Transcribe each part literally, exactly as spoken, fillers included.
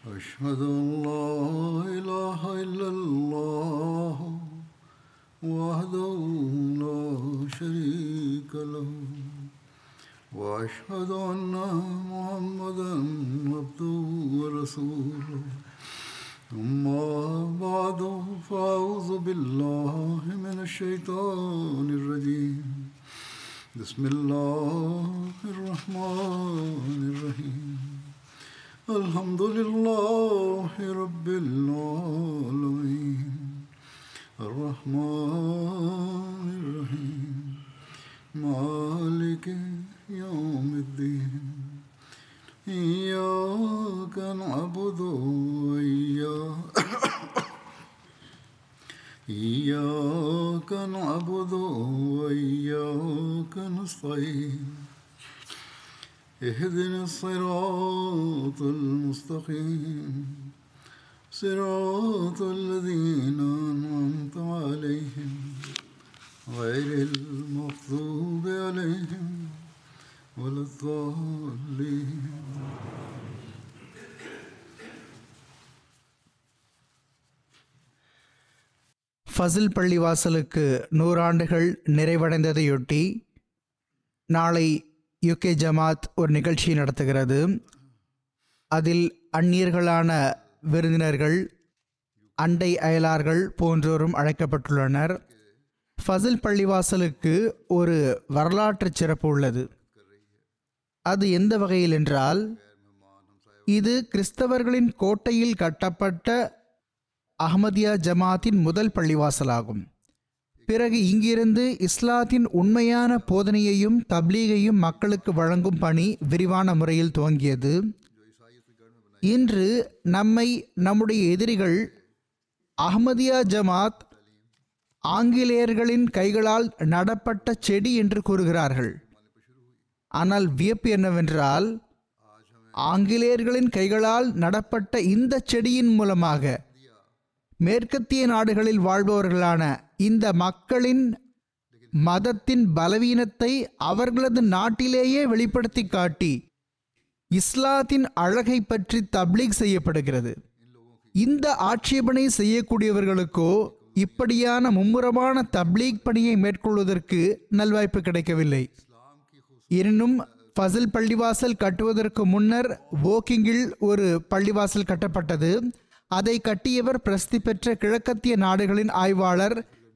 أشهد أن لا إله إلا الله وحده لا شريك له وأشهد أن محمدا عبده ورسوله أما بعد فأعوذ بالله من الشيطان الرجيم بسم الله الرحمن الرحيم الحمد لله رب العالمين الرحمن الرحيم مالك يوم الدين إياك نعبد وإياك إياك نعبد وإياك نستعين اهدنا الصراط المستقيم صراط الذين أنعمت عليهم غير المغضوب عليهم ولا الضالين. ஃபசில் பள்ளிவாசலுக்கு நூறாண்டுகள் நிறைவடைந்ததையொட்டி நாளை யுகே ஜமாத் ஒரு நிகழ்ச்சி நடத்துகிறது. அதில் அந்நியர்களான விருந்தினர்கள், அண்டை அயலார்கள் போன்றோரும் அழைக்கப்பட்டுள்ளனர். ஃபசில் பள்ளிவாசலுக்கு ஒரு வரலாற்று சிறப்பு உள்ளது. அது எந்த வகையில் என்றால், இது கிறிஸ்தவர்களின் கோட்டையில் கட்டப்பட்ட அஹ்மதியா ஜமாத்தின் முதல் பள்ளிவாசலாகும். பிறகு இங்கிருந்து இஸ்லாத்தின் உண்மையான போதனையையும் தப்லீகையும் மக்களுக்கு வழங்கும் பணி விரிவான முறையில் துவங்கியது. இன்று நம்மை நம்முடைய எதிரிகள் அஹ்மதியா ஜமாத் ஆங்கிலேயர்களின் கைகளால் நடப்பட்ட செடி என்று கூறுகிறார்கள். ஆனால் வியப்பு என்னவென்றால், ஆங்கிலேயர்களின் கைகளால் நடப்பட்ட இந்த செடியின் மூலமாக மேற்கத்திய நாடுகளில் வாழ்பவர்களான இந்த மக்களின் மதத்தின் பலவீனத்தை அவர்களது நாட்டிலேயே வெளிப்படுத்தி காட்டி இஸ்லாத்தின் அழகை பற்றி தப்லீக் செய்யப்படுகிறது. இந்த ஆட்சேபனை செய்யக்கூடியவர்களுக்கோ இப்படியான மும்முரமான தப்லீக் பணியை மேற்கொள்வதற்கு நல்வாய்ப்பு கிடைக்கவில்லை. எனினும் ஃபசில் பள்ளிவாசல் கட்டுவதற்கு முன்னர் வோக்கிங்கில் ஒரு பள்ளிவாசல் கட்டப்பட்டது. அதை கட்டியவர் பிரசித்தி பெற்ற கிழக்கத்திய நாடுகளின் ஆய்வாளர்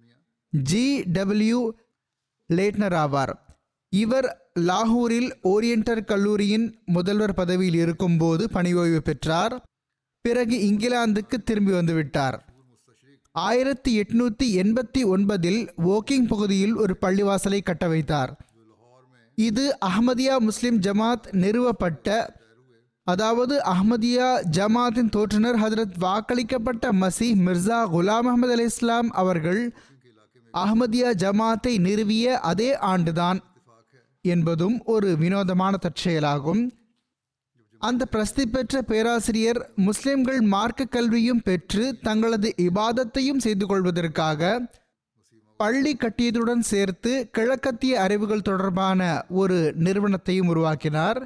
ஜி டபிள்யூ லேட்னர் ஆவார். இவர் லாகூரில் ஓரியண்டல் கல்லூரியின் முதல்வர் பதவியில் இருக்கும்போது பணி ஓய்வு பெற்றார். பிறகு இங்கிலாந்துக்கு திரும்பி வந்துவிட்டார். ஆயிரத்தி எட்நூத்தி எண்பத்தி ஒன்பதில் வோக்கிங் பகுதியில் ஒரு பள்ளிவாசலை கட்ட வைத்தார். இது அஹ்மதியா முஸ்லிம் ஜமாத் நிறுவப்பட்ட, அதாவது அஹ்மதியா ஜமாத்தின் தோற்றுனர் ஹஜ்ரத் வாக்களிக்கப்பட்ட மசீஹ் மிர்சா குலாம் அஹமது அலி இஸ்லாம் அவர்கள் அஹ்மதியா ஜமாத்தை நிறுவிய அதே ஆண்டுதான் என்பதும் ஒரு வினோதமான தற்செயலாகும். அந்த பிரசித்தி பெற்ற பேராசிரியர் முஸ்லிம்கள் மார்க்க கல்வியும் பெற்று தங்களது இபாதத்தையும் செய்து கொள்வதற்காக பள்ளி கட்டியதுடன் சேர்த்து கிழக்கத்திய அறிவுகள் தொடர்பான ஒரு நிறுவனத்தையும் உருவாக்கினார்.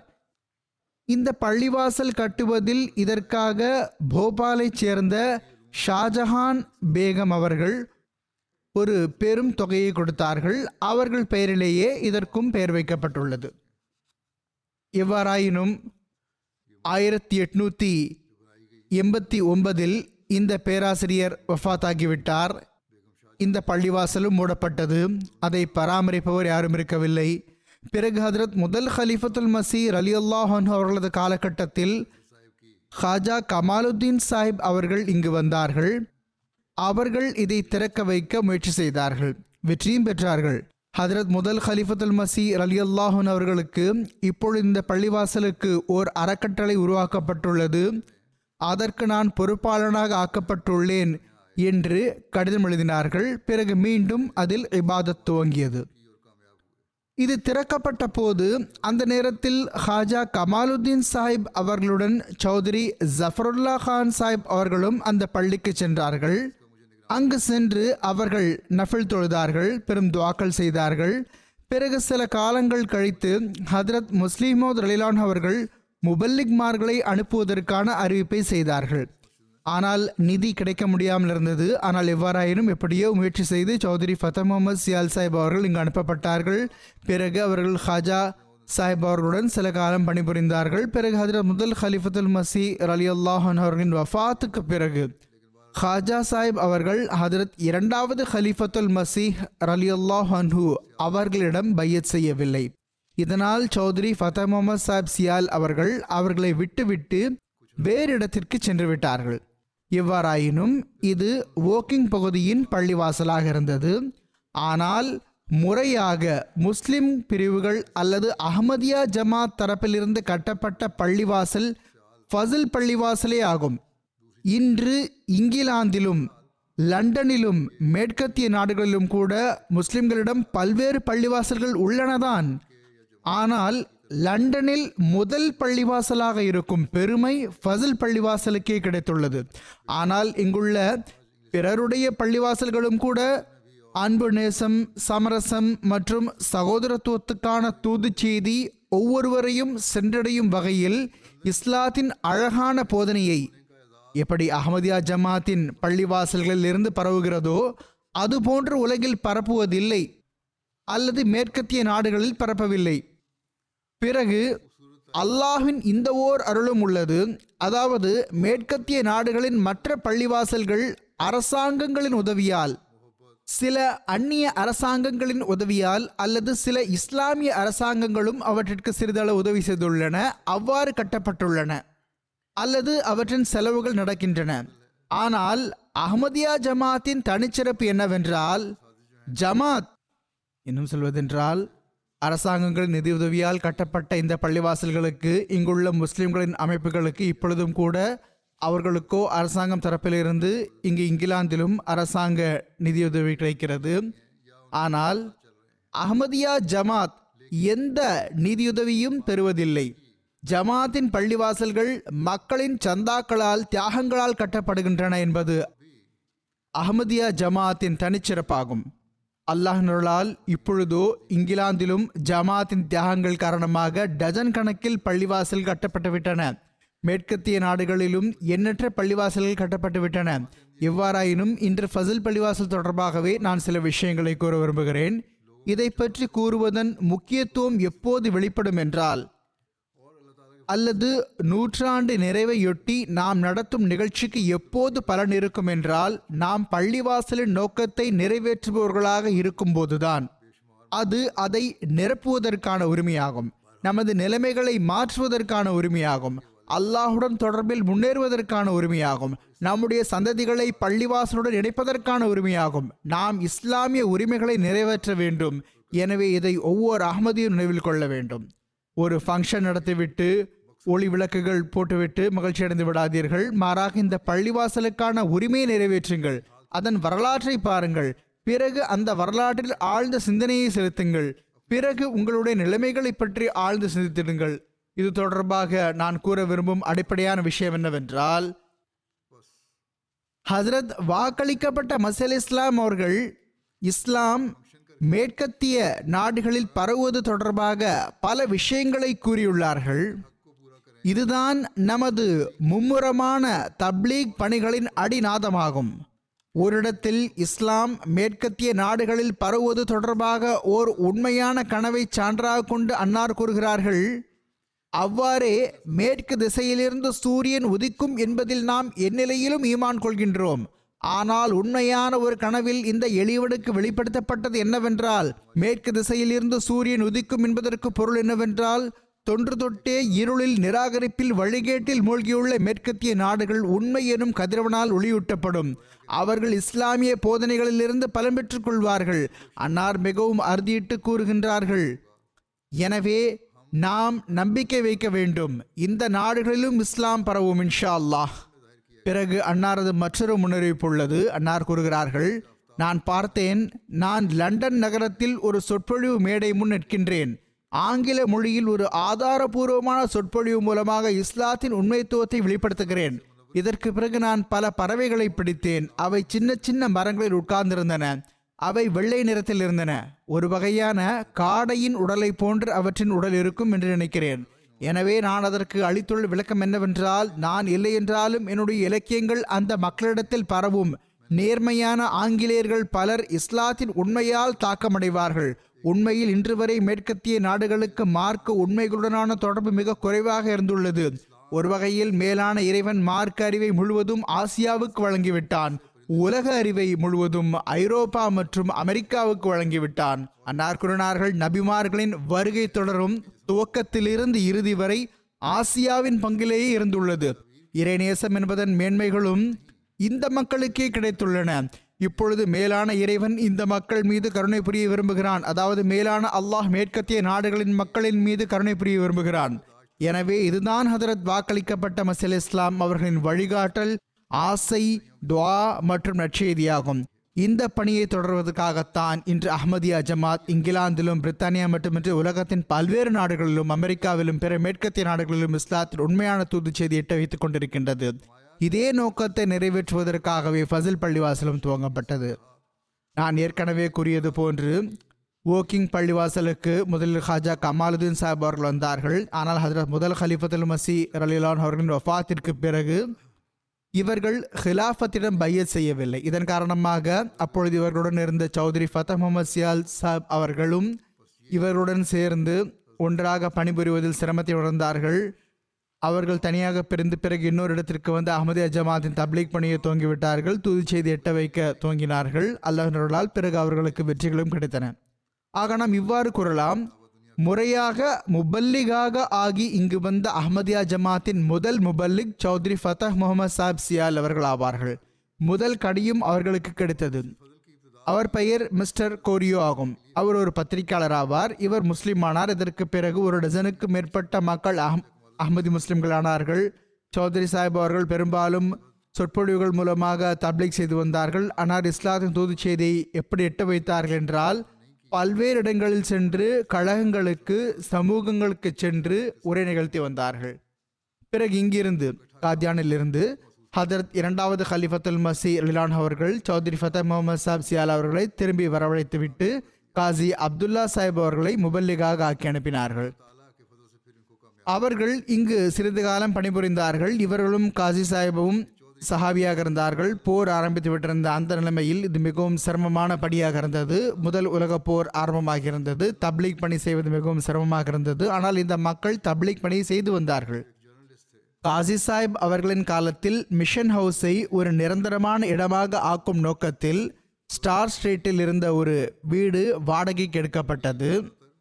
இந்த பள்ளிவாசல் கட்டுவதில் இதற்காக போபாலைச் சேர்ந்த ஷாஜஹான் பேகம் அவர்கள் ஒரு பெரும் தொகையை கொடுத்தார்கள். அவர்கள் பெயரிலேயே இதற்கும் பெயர் வைக்கப்பட்டுள்ளது. எவ்வாறாயினும் ஆயிரத்தி எட்நூத்தி எண்பத்தி ஒன்பதில் இந்த பேராசிரியர் வஃபாத்தாகிவிட்டார். இந்த பள்ளிவாசலும் மூடப்பட்டது. அதை பராமரிப்பவர் யாரும் இருக்கவில்லை. பிறகு ஹஜ்ரத் முதல் ஹலீஃபத்துல் மசீஹ் ரலியல்லாஹு அன்ஹு அவர்களது காலகட்டத்தில் ஹாஜா கமாலுத்தீன் சாஹிப் அவர்கள் இங்கு வந்தார்கள். அவர்கள் இதை திறக்க வைக்க முயற்சி செய்தார்கள், வெற்றியும் பெற்றார்கள். ஹஜ்ரத் முதல் ஹலீஃபத்துல் மசீஹ் ரலியல்லாஹு அன்ஹு அவர்களுக்கு இப்பொழுது இந்த பள்ளிவாசலுக்கு ஓர் அறக்கட்டளை உருவாக்கப்பட்டுள்ளது, அதற்கு நான் பொறுப்பாளனாக ஆக்கப்பட்டுள்ளேன் என்று கடிதம் எழுதினார்கள். பிறகு மீண்டும் அதில் இபாதத் துவங்கியது. இது திறக்கப்பட்ட போது அந்த நேரத்தில் ஹாஜா கமாலுத்தீன் சாஹிப் அவர்களுடன் சௌத்ரி ஜஃபருல்லா கான் சாஹிப் அவர்களும் அந்த பள்ளிக்கு சென்றார்கள். அங்கு சென்று அவர்கள் நஃபில் தொழுதார்கள், பெரும் துஆக்கள் செய்தார்கள். பிறகு சில காலங்கள் கழித்து ஹதரத் முஸ்லிமோத் ரலிலான் அவர்கள் முபல்லிக்மார்களை அனுப்புவதற்கான அறிவிப்பை செய்தார்கள். ஆனால் நிதி கிடைக்க முடியாமல் இருந்தது. ஆனால் எவ்வாறாயினும் எப்படியோ முயற்சி செய்து சௌத்ரி ஃபத்தா முகமது சியால் சாஹிப் அவர்கள் இங்கு அனுப்பப்பட்டார்கள். பிறகு அவர்கள் ஹாஜா சாஹிப் அவர்களுடன் சில காலம் பணிபுரிந்தார்கள். பிறகு ஹஜ்ரத் முதல் ஹலிஃபத்துல் மசி ரலியல்லாஹு அன்ஹு அவர்களின் வஃபாத்துக்கு பிறகு ஹாஜா சாஹிப் அவர்கள் ஹஜ்ரத் இரண்டாவது ஹலிஃபத்துல் மசீஹ் ரலியல்லாஹு அன்ஹு அவர்களிடம் பையத் செய்யவில்லை. இதனால் சௌத்ரி ஃபத்தா முகமது சாஹிப் சியால் அவர்கள் அவர்களை விட்டுவிட்டு வேறு இடத்திற்கு சென்று விட்டார்கள். எவ்வாறாயினும் இது வோக்கிங் பகுதியின் பள்ளிவாசலாக இருந்தது. ஆனால் முறையாக முஸ்லிம் பிரிவுகள் அல்லது அஹ்மதியா ஜமாத் தரப்பிலிருந்து கட்டப்பட்ட பள்ளிவாசல் ஃபசில் பள்ளிவாசலே ஆகும். இன்று இங்கிலாந்திலும் லண்டனிலும் மேற்கத்திய நாடுகளிலும் கூட முஸ்லிம்களிடம் பல்வேறு பள்ளிவாசல்கள் உள்ளனதான். ஆனால் லண்டனில் முதல் பள்ளிவாசலாக இருக்கும் பெருமை ஃபசில் பள்ளிவாசலுக்கே கிடைத்துள்ளது. ஆனால் இங்குள்ள பிறருடைய பள்ளிவாசல்களும் கூட அன்பு, நேசம், சமரசம் மற்றும் சகோதரத்துவத்துக்கான தூது செய்தி ஒவ்வொருவரையும் சென்றடையும் வகையில் இஸ்லாத்தின் அழகான போதனையை எப்படி அஹ்மதியா ஜமாத்தின் பள்ளிவாசல்களில் இருந்து பரவுகிறதோ அதுபோன்று உலகில் பரப்புவதில்லை அல்லது மேற்கத்திய நாடுகளில் பரப்பவில்லை. பிறகு அல்லாஹ்வின் இந்த ஓர் அருளும் உள்ளது. அதாவது மேற்கத்திய நாடுகளின் மற்ற பள்ளிவாசல்கள் அரசாங்கங்களின் உதவியால், சில அந்நிய அரசாங்கங்களின் உதவியால் அல்லது சில இஸ்லாமிய அரசாங்கங்களும் அவற்றிற்கு சிறிதளவு உதவி செய்துள்ளன, அவ்வாறு கட்டப்பட்டுள்ளன அல்லது அவற்றின் செலவுகள் நடக்கின்றன. ஆனால் அஹ்மதியா ஜமாத்தின் தனிச்சிறப்பு என்னவென்றால், ஜமாத் இன்னும் சொல்வதென்றால் அரசாங்கங்கள் நிதியுதவியால் கட்டப்பட்ட இந்த பள்ளிவாசல்களுக்கு இங்குள்ள முஸ்லிம்களின் அமைப்புகளுக்கு இப்பொழுதும் கூட அவர்களுக்கோ அரசாங்கம் தரப்பிலிருந்து இங்கு இங்கிலாந்திலும் அரசாங்க நிதியுதவி கிடைக்கிறது. ஆனால் அஹ்மதியா ஜமாத் எந்த நிதியுதவியும் பெறுவதில்லை. ஜமாத்தின் பள்ளிவாசல்கள் மக்களின் சந்தாக்களால், தியாகங்களால் கட்டப்படுகின்றன என்பது அஹ்மதியா ஜமாத்தின் தனிச்சிறப்பாகும். அல்லாஹ்வினால் இப்பொழுதோ இங்கிலாந்திலும் ஜமாத்தின் தியாகங்கள் காரணமாக டஜன் கணக்கில் பள்ளிவாசல் கட்டப்பட்டுவிட்டன. மேற்கத்திய நாடுகளிலும் எண்ணற்ற பள்ளிவாசல்கள் கட்டப்பட்டுவிட்டன. எவ்வாறாயினும் இன்று ஃபசில் பள்ளிவாசல் தொடர்பாகவே நான் சில விஷயங்களை கூற விரும்புகிறேன். இதை பற்றி கூறுவதன் முக்கியத்துவம் எப்போது வெளிப்படும் என்றால், அல்லது நூற்றாண்டு நிறைவையொட்டி நாம் நடத்தும் நிகழ்ச்சிக்கு எப்போது பலன் இருக்கும் என்றால், நாம் பள்ளிவாசலின் நோக்கத்தை நிறைவேற்றுபவர்களாக இருக்கும் போதுதான். அது அதை நிரப்புவதற்கான உரிமையாகும், நமது நிலைமைகளை மாற்றுவதற்கான உரிமையாகும், அல்லாஹுடன் தொடர்பில் முன்னேறுவதற்கான உரிமையாகும், நம்முடைய சந்ததிகளை பள்ளிவாசலுடன் இணைப்பதற்கான உரிமையாகும். நாம் இஸ்லாமிய உரிமைகளை நிறைவேற்ற வேண்டும். எனவே இதை ஒவ்வொரு அஹ்மதியும் நினைவில் கொள்ள வேண்டும். ஒரு ஃபங்க்ஷன் நடத்திவிட்டு ஒளி விளக்குகள் போட்டுவிட்டு மகிழ்ச்சி அடைந்து விடாதீர்கள். மாறாக இந்த பள்ளிவாசலுக்கான உரிமையை நிறைவேற்றுங்கள். அதன் வரலாற்றை பாருங்கள். பிறகு அந்த வரலாற்றில் ஆழ்ந்த சிந்தனையை செலுத்துங்கள். பிறகு உங்களுடைய நிலைமைகளை பற்றி ஆழ்ந்து சிந்தித்திடுங்கள். இது தொடர்பாக நான் கூற விரும்பும் அடிப்படையான விஷயம் என்னவென்றால், ஹசரத் வாக்களிக்கப்பட்ட மசீஹ் இஸ்லாம் அவர்கள் இஸ்லாம் மேற்கத்திய நாடுகளில் பரவுவது தொடர்பாக பல விஷயங்களை கூறியுள்ளார்கள். இதுதான் நமது மும்முரமான தப்லீக் பணிகளின் அடிநாதமாகும். ஓரிடத்தில் இஸ்லாம் மேற்கத்திய நாடுகளில் பரவுவது தொடர்பாக ஓர் உண்மையான கனவை சான்றாக கொண்டு அன்னார் கூறுகிறார்கள், அவ்வாறே மேற்கு திசையிலிருந்து சூரியன் உதிக்கும் என்பதில் நாம் எந்நிலையிலும் ஈமான் கொள்கின்றோம். ஆனால் உண்மையான ஒரு கனவில் இந்த எளியவனுக்கு வெளிப்படுத்தப்பட்டது என்னவென்றால், மேற்கு திசையிலிருந்து சூரியன் உதிக்கும் என்பதற்கு பொருள் என்னவென்றால், தொன்று தொட்டே இருளில், நிராகரிப்பில், வழிகேட்டில் மூழ்கியுள்ள மேற்கத்திய நாடுகள் உண்மை எனும் கதிரவனால் ஒளியூட்டப்படும். அவர்கள் இஸ்லாமிய போதனைகளிலிருந்து பலன் பெற்றுக் கொள்வார்கள். அன்னார் மிகவும் அறுதியிட்டு கூறுகின்றார்கள், எனவே நாம் நம்பிக்கை வைக்க வேண்டும், இந்த நாடுகளிலும் இஸ்லாம் பரவும் இன்ஷா அல்லாஹ். பிறகு அன்னாரது மற்றொரு முன்னறிவிப்பு உள்ளது. அன்னார் கூறுகிறார்கள், நான் பார்த்தேன், நான் லண்டன் நகரத்தில் ஒரு சொற்பொழிவு மேடை முன் நிற்கின்றேன். ஆங்கில மொழியில் ஒரு ஆதாரபூர்வமான சொற்பொழிவு மூலமாக இஸ்லாத்தின் உண்மைத்துவத்தை வெளிப்படுத்துகிறேன். இதற்கு பிறகு நான் பல பறவைகளை பிடித்தேன். அவை சின்ன சின்ன மரங்களில் உட்கார்ந்திருந்தன. அவை வெள்ளை நிறத்தில் இருந்தன. ஒரு வகையான காடையின் உடலை போன்று அவற்றின் உடல் இருக்கும் என்று நினைக்கிறேன். எனவே நான் அதற்கு அளித்துள்ள விளக்கம் என்னவென்றால், நான் இல்லை என்றாலும் என்னுடைய இலக்கியங்கள் அந்த மக்களிடத்தில் பரவும். நேர்மையான ஆங்கிலேயர்கள் பலர் இஸ்லாத்தின் உண்மையால் தாக்கமடைவார்கள். உண்மையில் இன்று வரை மேற்கத்திய நாடுகளுக்கு மார்க்க உண்மைகளுடனான தொடர்பு மிக குறைவாக இருந்துள்ளது. ஒரு வகையில் மேலான இறைவன் மார்க்க அறிவை முழுவதும் ஆசியாவுக்கு வழங்கிவிட்டான். உலக அறிவை முழுவதும் ஐரோப்பா மற்றும் அமெரிக்காவுக்கு வழங்கிவிட்டான். அன்னார் கூறினார்கள், நபிமார்களின் வருகை தொடரும் துவக்கத்திலிருந்து இறுதி வரை ஆசியாவின் பங்கிலேயே இருந்துள்ளது. இறைநேசம் என்பதன் மேன்மைகளும் இந்த மக்களுக்கே கிடைத்துள்ளன. இப்பொழுது மேலான இறைவன் இந்த மக்கள் மீது கருணை புரிய விரும்புகிறான். அதாவது மேலான அல்லாஹ் மேற்கத்திய நாடுகளின் மக்களின் மீது கருணை புரிய விரும்புகிறான். எனவே இதுதான் ஹதரத் வாக்களிக்கப்பட்ட மஸீஹ் இஸ்லாம் அவர்களின் வழிகாட்டல், ஆசை, துஆ மற்றும் நற்செய்தியாகும். இந்த பணியை தொடர்வதற்காகத்தான் இன்று அஹ்மதியா ஜமாத் இங்கிலாந்திலும் பிரித்தானியா மட்டுமின்றி உலகத்தின் பல்வேறு நாடுகளிலும் அமெரிக்காவிலும் பிற மேற்கத்திய நாடுகளிலும் இஸ்லாத்தின் உண்மையான தூது செய்தி எட்ட வைத்துக் கொண்டிருக்கின்றது. இதே நோக்கத்தை நிறைவேற்றுவதற்காகவே ஃபசில் பள்ளிவாசலும் துவங்கப்பட்டது. நான் ஏற்கனவே கூறியது போன்று ஓக்கிங் பள்ளிவாசலுக்கு முதலில் ஹாஜா கமாலுதீன் சாஹிப் அவர்கள் வந்தார்கள். ஆனால் ஹஜ்ரத் முதல் ஹலிஃபத்துல் மஸீஹ் ரலியல்லாஹு அன்ஹு அவர்களின் வஃபாத்திற்கு பிறகு இவர்கள் ஹிலாஃபத்திடம் பையத் செய்யவில்லை. இதன் காரணமாக அப்பொழுது இவர்களுடன் இருந்த சௌத்ரி ஃபத்தஹ் முகமது சியால் சாஹிப் அவர்களும் இவர்களுடன் சேர்ந்து ஒன்றாக பணிபுரிவதில் சிரமத்தை உணர்ந்தார்கள். அவர்கள் தனியாக பிரிந்து பிறகு இன்னொரு இடத்திற்கு வந்து அஹ்மதியா ஜமாத்தின் தப்லீக் பணியை துவங்கிவிட்டார்கள். தூது செய்தி எட்ட வைக்க துவங்கினார்கள். அல்லாஹ்வினால் பிறகு அவர்களுக்கு வெற்றிகளும் கிடைத்தன. ஆக நாம் இவ்வாறு கூறலாம், முறையாக முபல்லிகாக ஆகி இங்கு வந்த அஹ்மதியா ஜமாத்தின் முதல் முபல்லிக் சௌத்ரி ஃபத்தஹ் முகமது சாஹிப் சியால் அவர்கள் ஆவார்கள். முதல் கடியும் அவர்களுக்கு கிடைத்தது. அவர் பெயர் மிஸ்டர் கோரியோ ஆகும். அவர் ஒரு பத்திரிகையாளர் ஆவார். இவர் முஸ்லிம் ஆனார். இதற்கு பிறகு ஒரு டசனுக்கு மேற்பட்ட மக்கள் அஹ் அஹ்மதி முஸ்லிம்கள் ஆனார்கள். சௌத்ரி சாஹிப் அவர்கள் பெரும்பாலும் சொற்பொழிவுகள் மூலமாக தப்லீக் செய்து வந்தார்கள். ஆனால் இஸ்லாத்தின் தூது செய்தியை எப்படி எட்ட வைத்தார்கள் என்றால், பல்வேறு இடங்களில் சென்று கழகங்களுக்கு சமூகங்களுக்கு சென்று உரை நிகழ்த்தி வந்தார்கள். பிறகு இங்கிருந்து காத்யானில் இருந்து ஹதரத் இரண்டாவது ஹலிஃபத்துல் மஸீஹ் ரலியல்லாஹு அன்ஹு அவர்கள் சௌத்ரி ஃபத்தஹ் முகமது சாஹிப் சியால் அவர்களை திரும்பி வரவழைத்துவிட்டு காசி அப்துல்லா சாஹிப் அவர்களை முபல்லிகாக ஆக்கி அனுப்பினார்கள். அவர்கள் இங்கு சிறிது காலம் பணிபுரிந்தார்கள். இவர்களும் காசி சாஹிபும் சஹாபியாக இருந்தார்கள். போர் ஆரம்பித்து விட்டிருந்த அந்த நிலைமையில் இது மிகவும் சிரமமான பணியாக இருந்தது. முதல் உலக போர் ஆரம்பமாக இருந்தது. தப்லீக் பணி செய்வது மிகவும் சிரமமாக இருந்தது. ஆனால் இந்த மக்கள் தப்லீக் பணி செய்து வந்தார்கள். காசி சாஹிப் அவர்களின் காலத்தில் மிஷன் ஹவுஸை ஒரு நிரந்தரமான இடமாக ஆக்கும் நோக்கத்தில் ஸ்டார் ஸ்ட்ரீட்டில் இருந்த ஒரு வீடு வாடகைக்கு எடுக்கப்பட்டது.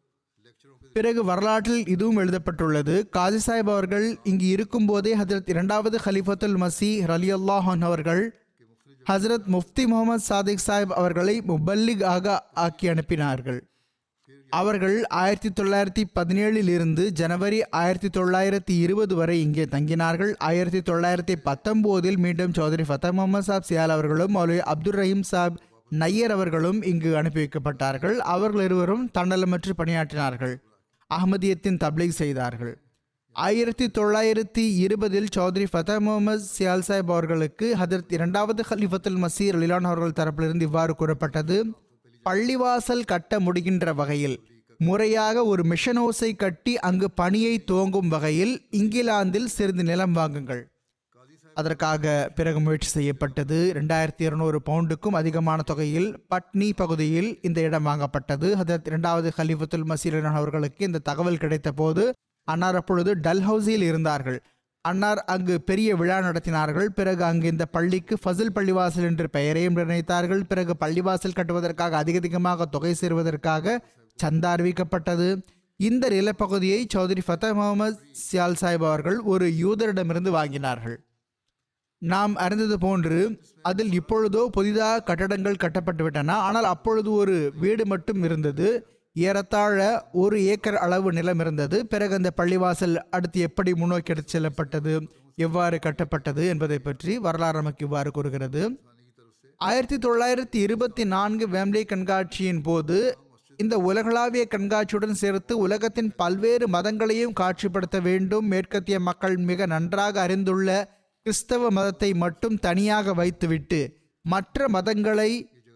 பிறகு வரலாற்றில் இதுவும் எழுதப்பட்டுள்ளது. காசி சாஹிப் அவர்கள் இங்கு இருக்கும் போதே ஹஜரத் இரண்டாவது ஹலிஃபத்துல் மஸீஹ் ரலியல்லாஹு அன்ஹு அவர்கள் ஹஜரத் முஃப்தி முகமது சாதிக் சாஹிப் அவர்களை முபல்லிக் ஆக ஆக்கி அனுப்பினார்கள். அவர்கள் ஆயிரத்தி தொள்ளாயிரத்தி பதினேழில் இருந்து ஜனவரி ஆயிரத்தி தொள்ளாயிரத்தி இருபது வரை இங்கே தங்கினார்கள். ஆயிரத்தி தொள்ளாயிரத்தி பத்தொன்பதில் மீண்டும் சௌத்ரி ஃபத்தஹ் முகமது சாஹிப் சியால் அவர்களும் மௌலவி அப்துல் ரஹீம் சாஹிப் நையர் அவர்களும் இங்கு அனுப்பி வைக்கப்பட்டார்கள். அவர்கள் இருவரும் தன்னலமற்று பணியாற்றினார்கள். அஹ்மதியத்தின் தப்லீக் செய்தார்கள். ஆயிரத்தி தொள்ளாயிரத்தி இருபதில் சௌத்ரி ஃபத்தஹ் முகமது சியால் சாஹிப் அவர்களுக்கு ஹதரத் இரண்டாவது ஹலிஃபத்துல் மஸீஹ் ரலியல்லாஹு அன்ஹு அவர்கள் தரப்பிலிருந்து இவ்வாறு கூறப்பட்டது, பள்ளிவாசல் கட்ட முடிகின்ற வகையில் முறையாக ஒரு மிஷன் ஹவுஸை கட்டி அங்கு பணியை துவங்கும் வகையில் இங்கிலாந்தில் சிறிது நிலம் வாங்குங்கள். அதற்காக பிறகு முயற்சி செய்யப்பட்டது. இரண்டாயிரத்தி இருநூறு பவுண்டுக்கும் அதிகமான தொகையில் பட்னி பகுதியில் இந்த இடம் வாங்கப்பட்டது. ஹதரத் இரண்டாவது ஹலிஃபத்துல் மஸீஹ் அவர்களுக்கு இந்த தகவல் கிடைத்த போது அன்னார் அப்பொழுது டல் ஹவுஸில் இருந்தார்கள். அன்னார் அங்கு பெரிய விழா நடத்தினார்கள். பிறகு அங்கு இந்த பள்ளிக்கு ஃபசில் பள்ளிவாசல் என்று பெயரையும் நிர்ணயித்தார்கள். பிறகு பள்ளிவாசல் கட்டுவதற்காக அதிக அதிகமாக தொகை சேருவதற்காக சந்தா அறிவிக்கப்பட்டது. இந்த நிலப்பகுதியை சௌத்ரி ஃபத்தஹ் முகமது சியால் சாஹிப் அவர்கள் ஒரு யூதரிடமிருந்து வாங்கினார்கள். நாம் அறிந்தது போன்று அதில் இப்பொழுதோ புதிதாக கட்டடங்கள் கட்டப்பட்டுவிட்டன. ஆனால் அப்பொழுது ஒரு வீடு மட்டும் இருந்தது. ஏறத்தாழ ஒரு ஏக்கர் அளவு நிலம் இருந்தது. பிறகு அந்த பள்ளிவாசல் அடுத்து எப்படி முன்னோக்கி எடுத்து செல்லப்பட்டது, எவ்வாறு கட்டப்பட்டது என்பதை பற்றி வரலாறு நமக்கு இவ்வாறு கூறுகிறது. ஆயிரத்தி தொள்ளாயிரத்தி இருபத்தி நான்கு வேம்லே கண்காட்சியின் போது இந்த உலகளாவிய கண்காட்சியுடன் சேர்த்து உலகத்தின் பல்வேறு மதங்களையும் காட்சிப்படுத்த வேண்டும். மேற்கத்திய மக்கள் மிக நன்றாக அறிந்துள்ள கிறிஸ்தவ மதத்தை மட்டும் தனியாக வைத்துவிட்டு மற்ற மதங்களை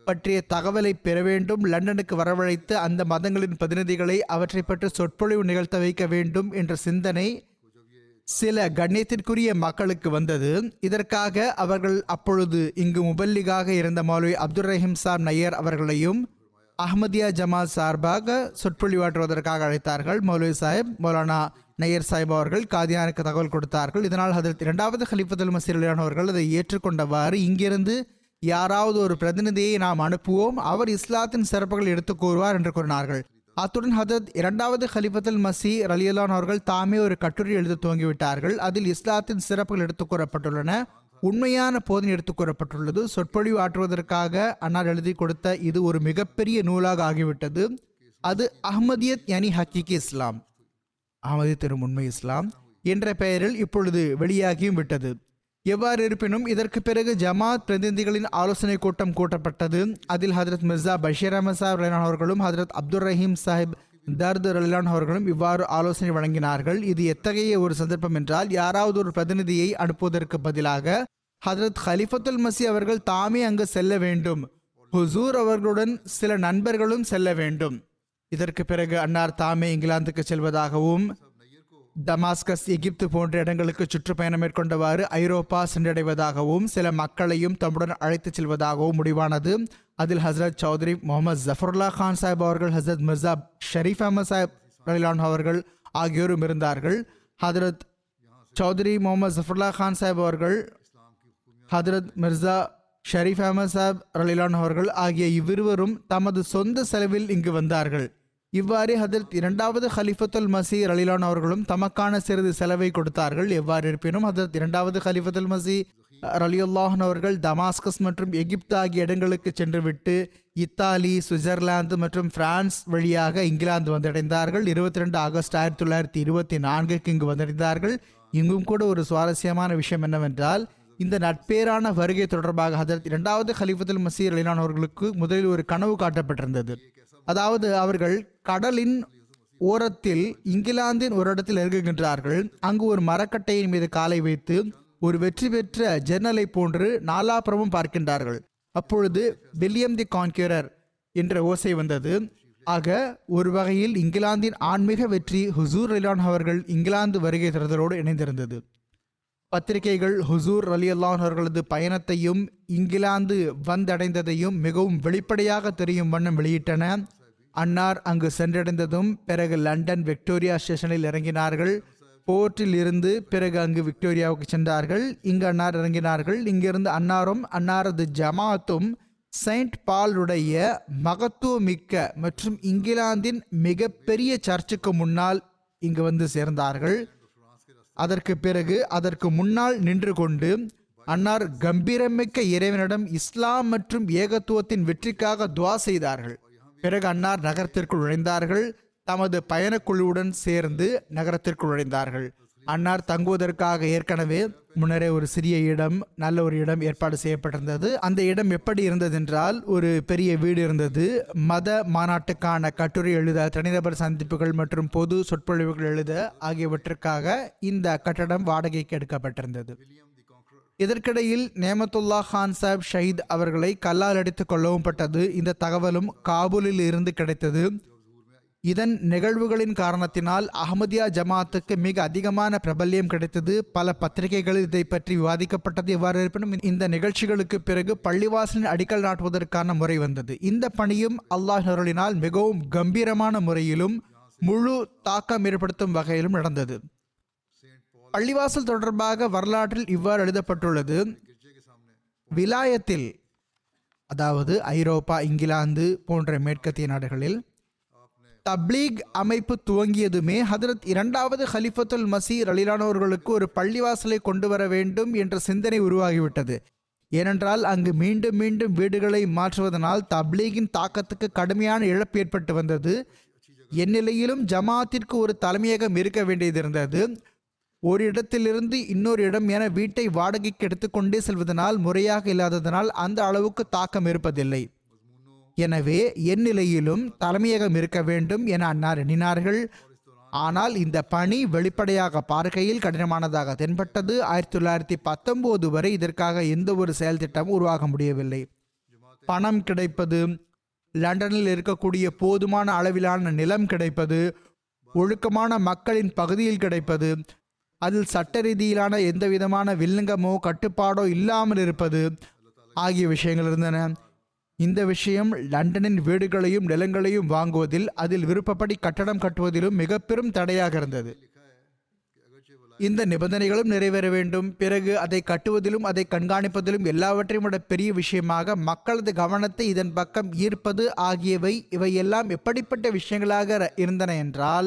பற்றிய தகவலை பெற வேண்டும், லண்டனுக்கு வரவழைத்து அந்த மதங்களின் பிரதிநிதிகளை அவற்றை பற்றி சொற்பொழிவு நிகழ்த்த வைக்க வேண்டும் என்ற சிந்தனை சில கண்ணியத்திற்குரிய மக்களுக்கு வந்தது. இதற்காக அவர்கள் அப்பொழுது இங்கு முபல்லிகாக இருந்த மௌலவி அப்துல் ரஹீம் சாப் நையர் அவர்களையும் அஹ்மதியா ஜமாத் சார்பாக சொற்பொழிவாற்றுவதற்காக அழைத்தார்கள். மௌலவி சாஹிப் மௌலானா நையர் சாஹிப் அவர்கள் காதியானுக்கு தகவல் கொடுத்தார்கள். இதனால் ஹதரத் இரண்டாவது ஹலிஃபத்துல் மஸீஹ் அவர்கள் அதை ஏற்றுக்கொண்டவாறு, இங்கிருந்து யாராவது ஒரு பிரதிநிதியை நாம் அனுப்புவோம், அவர் இஸ்லாத்தின் சிறப்புகள் எடுத்து கூறுவார் என்று கூறினார்கள். அத்துடன் ஹதரத் இரண்டாவது ஹலிஃபத்துல் மஸீஹ் ரலியல்லாஹு அவர்கள் தாமே ஒரு கட்டுரை எழுத துவங்கிவிட்டார்கள். அதில் இஸ்லாத்தின் சிறப்புகள் எடுத்துக் கூறப்பட்டுள்ளன, உண்மையான போதனை எடுத்துக் கூறப்பட்டுள்ளது. சொற்பொழிவு ஆற்றுவதற்காக அன்னார் எழுதி கொடுத்த இது ஒரு மிகப்பெரிய நூலாக ஆகிவிட்டது. அது அஹ்மதியத் யானி ஹக்கீகி இஸ்லாம், அஹ்மதியத் எனும் உண்மை இஸ்லாம் என்ற பெயரில் இப்பொழுது வெளியாகியும் விட்டது. எவ்வாறு இருப்பினும் இதற்கு பிறகு ஜமாத் பிரதிநிதிகளின் ஆலோசனை கூட்டம் கூட்டப்பட்டது. அதில் ஹதரத் மிர்சா பஷீர் அஹமத் சாஹிப் ரலிலான் அவர்களும் ஹதரத் அப்துல் ரஹீம் சாஹிப் தர்த் ரலிலான் அவர்களும் இவ்வாறு ஆலோசனை வழங்கினார்கள். இது எத்தகைய ஒரு சந்தர்ப்பம் என்றால், யாராவது ஒரு பிரதிநிதியை அனுப்புவதற்கு பதிலாக ஹதரத் ஹலிஃபத்துல் மஸீஹ் அவர்கள் தாமே அங்கு செல்ல வேண்டும், ஹுசூர் அவர்களுடன் சில நண்பர்களும் செல்ல வேண்டும். இதற்கு பிறகு அன்னார் தாமே இங்கிலாந்துக்கு செல்வதாகவும் டமாஸ்கஸ், எகிப்து போன்ற இடங்களுக்கு சுற்றுப்பயணம் மேற்கொண்டவாறு ஐரோப்பா சென்றடைவதாகவும் சில மக்களையும் தம்முடன் அழைத்துச் செல்வதாகவும் முடிவானது. அதில் ஹசரத் சௌத்ரி முகமது ஜஃபருல்லா கான் சாஹிப் அவர்கள், ஹசரத் மிர்சா ஷரீஃப் அஹமத் சாஹிப் ரலிலான் அவர்கள் ஆகியோரும் இருந்தார்கள். ஹதரத் சௌத்ரி முகமது ஜஃபருல்லா கான் சாஹிப் அவர்கள், ஹதரத் மிர்சா ஷரீஃப் அஹமத் சாஹிப் ரலிலான் அவர்கள் ஆகிய இவ்விருவரும் தமது சொந்த செலவில் இங்கு வந்தார்கள். இவ்வாறு ஹதரத் இரண்டாவது ஹலிஃபத்துல் மஸீஹ் ரலிலான் அவர்களும் தமக்கான சிறிது செலவை கொடுத்தார்கள். எவ்வாறு இருப்பினும் ஹதரத் இரண்டாவது ஹலிஃபத்துல் மஸீஹ் ரலியல்லாஹு அவர்கள் தமாஸ்கஸ் மற்றும் எகிப்து ஆகிய இடங்களுக்கு சென்றுவிட்டு இத்தாலி, சுவிட்சர்லாந்து மற்றும் பிரான்ஸ் வழியாக இங்கிலாந்து வந்தடைந்தார்கள். இருபத்தி ரெண்டு ஆகஸ்ட் ஆயிரத்தி தொள்ளாயிரத்தி இருபத்தி நான்குக்கு இங்கு வந்தடைந்தார்கள். இங்கும் கூட ஒரு சுவாரஸ்யமான விஷயம் என்னவென்றால், இந்த நட்பேரான வருகை தொடர்பாக ஹதரத் இரண்டாவது ஹலிஃபத்துல் மஸீஹ் ரலிலான் அவர்களுக்கு முதலில் ஒரு கனவு காட்டப்பட்டிருந்தது. அதாவது, அவர்கள் கடலின் ஓரத்தில் இங்கிலாந்தின் ஒரு இடத்தில் இறங்குகின்றார்கள். அங்கு ஒரு மரக்கட்டையின் மீது காலை வைத்து ஒரு வெற்றி பெற்ற ஜன்னலை போன்று நாலாபுறமும் பார்க்கின்றார்கள். அப்பொழுது வில்லியம் தி கான்க்யூரர் என்ற ஓசை வந்தது. ஆக ஒரு வகையில் இங்கிலாந்தின் ஆன்மீக வெற்றி ஹுசூர் ரலிலான் அவர்கள் இங்கிலாந்து வருகை தருதலோடு இணைந்திருந்தது. பத்திரிகைகள் ஹுசூர் ரலியல்லாஹு அவர்களது பயணத்தையும் இங்கிலாந்து வந்தடைந்ததையும் மிகவும் வெளிப்படையாக தெரியும் வண்ணம் வெளியிட்டன. அன்னார் அங்கு சென்றடைந்ததும் பிறகு லண்டன் விக்டோரியா ஸ்டேஷனில் இறங்கினார்கள். போர்ட்டில் இருந்து பிறகு அங்கு விக்டோரியாவுக்கு சென்றார்கள். இங்கு அன்னார் இறங்கினார்கள். இங்கிருந்து அன்னாரும் அன்னாரது ஜமாத்தும் செயின்ட் பாலுடைய மகத்துவமிக்க மற்றும் இங்கிலாந்தின் மிகப்பெரிய சர்ச்சுக்கு முன்னால் இங்கு வந்து சேர்ந்தார்கள். அதற்கு பிறகு அதற்கு முன்னால் நின்று கொண்டு அன்னார் கம்பீரமிக்க இறைவனிடம் இஸ்லாம் மற்றும் ஏகத்துவத்தின் வெற்றிக்காக துவா செய்தார்கள். பிறகு அன்னார் நகரத்திற்குள் நுழைந்தார்கள். தமது பயணக்குழுவுடன் சேர்ந்து நகரத்திற்குள் நுழைந்தார்கள். அன்னார் தங்குவதற்காக ஏற்கனவே முன்னரே ஒரு சிறிய இடம், நல்ல ஒரு இடம் ஏற்பாடு செய்யப்பட்டிருந்தது. அந்த இடம் எப்படி இருந்தது என்றால், ஒரு பெரிய வீடு இருந்தது. மத மாநாட்டுக்கான கட்டுரை எழுத, தனிநபர் சந்திப்புகள் மற்றும் பொது சொற்பொழிவுகள் எழுத ஆகியவற்றுக்காக இந்த கட்டடம் வாடகைக்கு எடுக்கப்பட்டிருந்தது. இதற்கிடையில் நேமத்துல்லா கான் சாஹிப் ஷஹீத் அவர்களை கல்லால் அடித்துக் கொள்ளவும் பட்டது. இந்த தகவலும் காபூலில் இருந்து கிடைத்தது. இதன் நிகழ்வுகளின் காரணத்தினால் அஹ்மதியா ஜமாத்துக்கு மிக அதிகமான பிரபல்யம் கிடைத்தது. பல பத்திரிகைகளில் இதை பற்றி விவாதிக்கப்பட்டது. எவ்வாறு இருப்பினும் இந்த நிகழ்ச்சிகளுக்கு பிறகு பள்ளிவாசலின் அடிக்கல் நாட்டுவதற்கான முறை வந்தது. இந்த பணியும் அல்லாஹ் அருளினால் மிகவும் கம்பீரமான முறையிலும் முழு தாக்கம் ஏற்படுத்தும் வகையிலும் நடந்தது. பள்ளிவாசல் தொடர்பாக வரலாற்றில் இவ்வாறு எழுதப்பட்டுள்ளது: விலாயத்தில், அதாவது ஐரோப்பா, இங்கிலாந்து போன்ற மேற்கத்திய நாடுகளில் தப்லீக் அமைப்பு துவங்கியதுமே ஹதரத் இரண்டாவது ஹலிஃபத்துல் மஸீஹ் ரலிலானவர்களுக்கு ஒரு பள்ளிவாசலை கொண்டு வர வேண்டும் என்ற சிந்தனை உருவாகிவிட்டது. ஏனென்றால் அங்கு மீண்டும் மீண்டும் வீடுகளை மாற்றுவதனால் தப்லீகின் தாக்கத்துக்கு கடுமையான இழப்பு ஏற்பட்டு வந்தது. எந்நிலையிலும் ஜமாத்திற்கு ஒரு தலைமையகம் இருக்க வேண்டியது இருந்தது. ஒரு இடத்திலிருந்து இன்னொரு இடம் என வீட்டை வாடகைக்கு எடுத்துக்கொண்டே செல்வதனால் முறையாக இல்லாததனால் அந்த அளவுக்கு தாக்கம் இருப்பதில்லை. எனவே என் நிலையிலும் தலைமையகம் இருக்க வேண்டும் என அன்னார் எண்ணினார்கள். ஆனால் இந்த பணி வெளிப்படையாக பார்க்கையில் கடினமானதாக தென்பட்டது. ஆயிரத்தி தொள்ளாயிரத்தி பத்தொன்பது வரை இதற்காக எந்த ஒரு செயல் திட்டமும் உருவாக முடியவில்லை. பணம் கிடைப்பது, லண்டனில் இருக்கக்கூடிய போதுமான அளவிலான நிலம் கிடைப்பது, ஒழுக்கமான மக்களின் பகுதியில் கிடைப்பது, அதில் சட்ட ரீதியிலான எந்த விதமான வில்லங்கமோ கட்டுப்பாடோ இல்லாமல் இருப்பது ஆகிய விஷயங்கள் இருந்தன. இந்த விஷயம் லண்டனின் வீடுகளையும் நிலங்களையும் வாங்குவதில், அதில் விருப்பப்படி கட்டடம் கட்டுவதிலும் மிக பெரும் தடையாக இருந்தது. இந்த நிபந்தனைகளும் நிறைவேற வேண்டும். பிறகு அதை கட்டுவதிலும் அதை கண்காணிப்பதிலும் எல்லாவற்றையும் விட பெரிய விஷயமாக மக்களது கவனத்தை இதன் பக்கம் ஈர்ப்பது ஆகியவை, இவையெல்லாம் எப்படிப்பட்ட விஷயங்களாக இருந்தன என்றால்,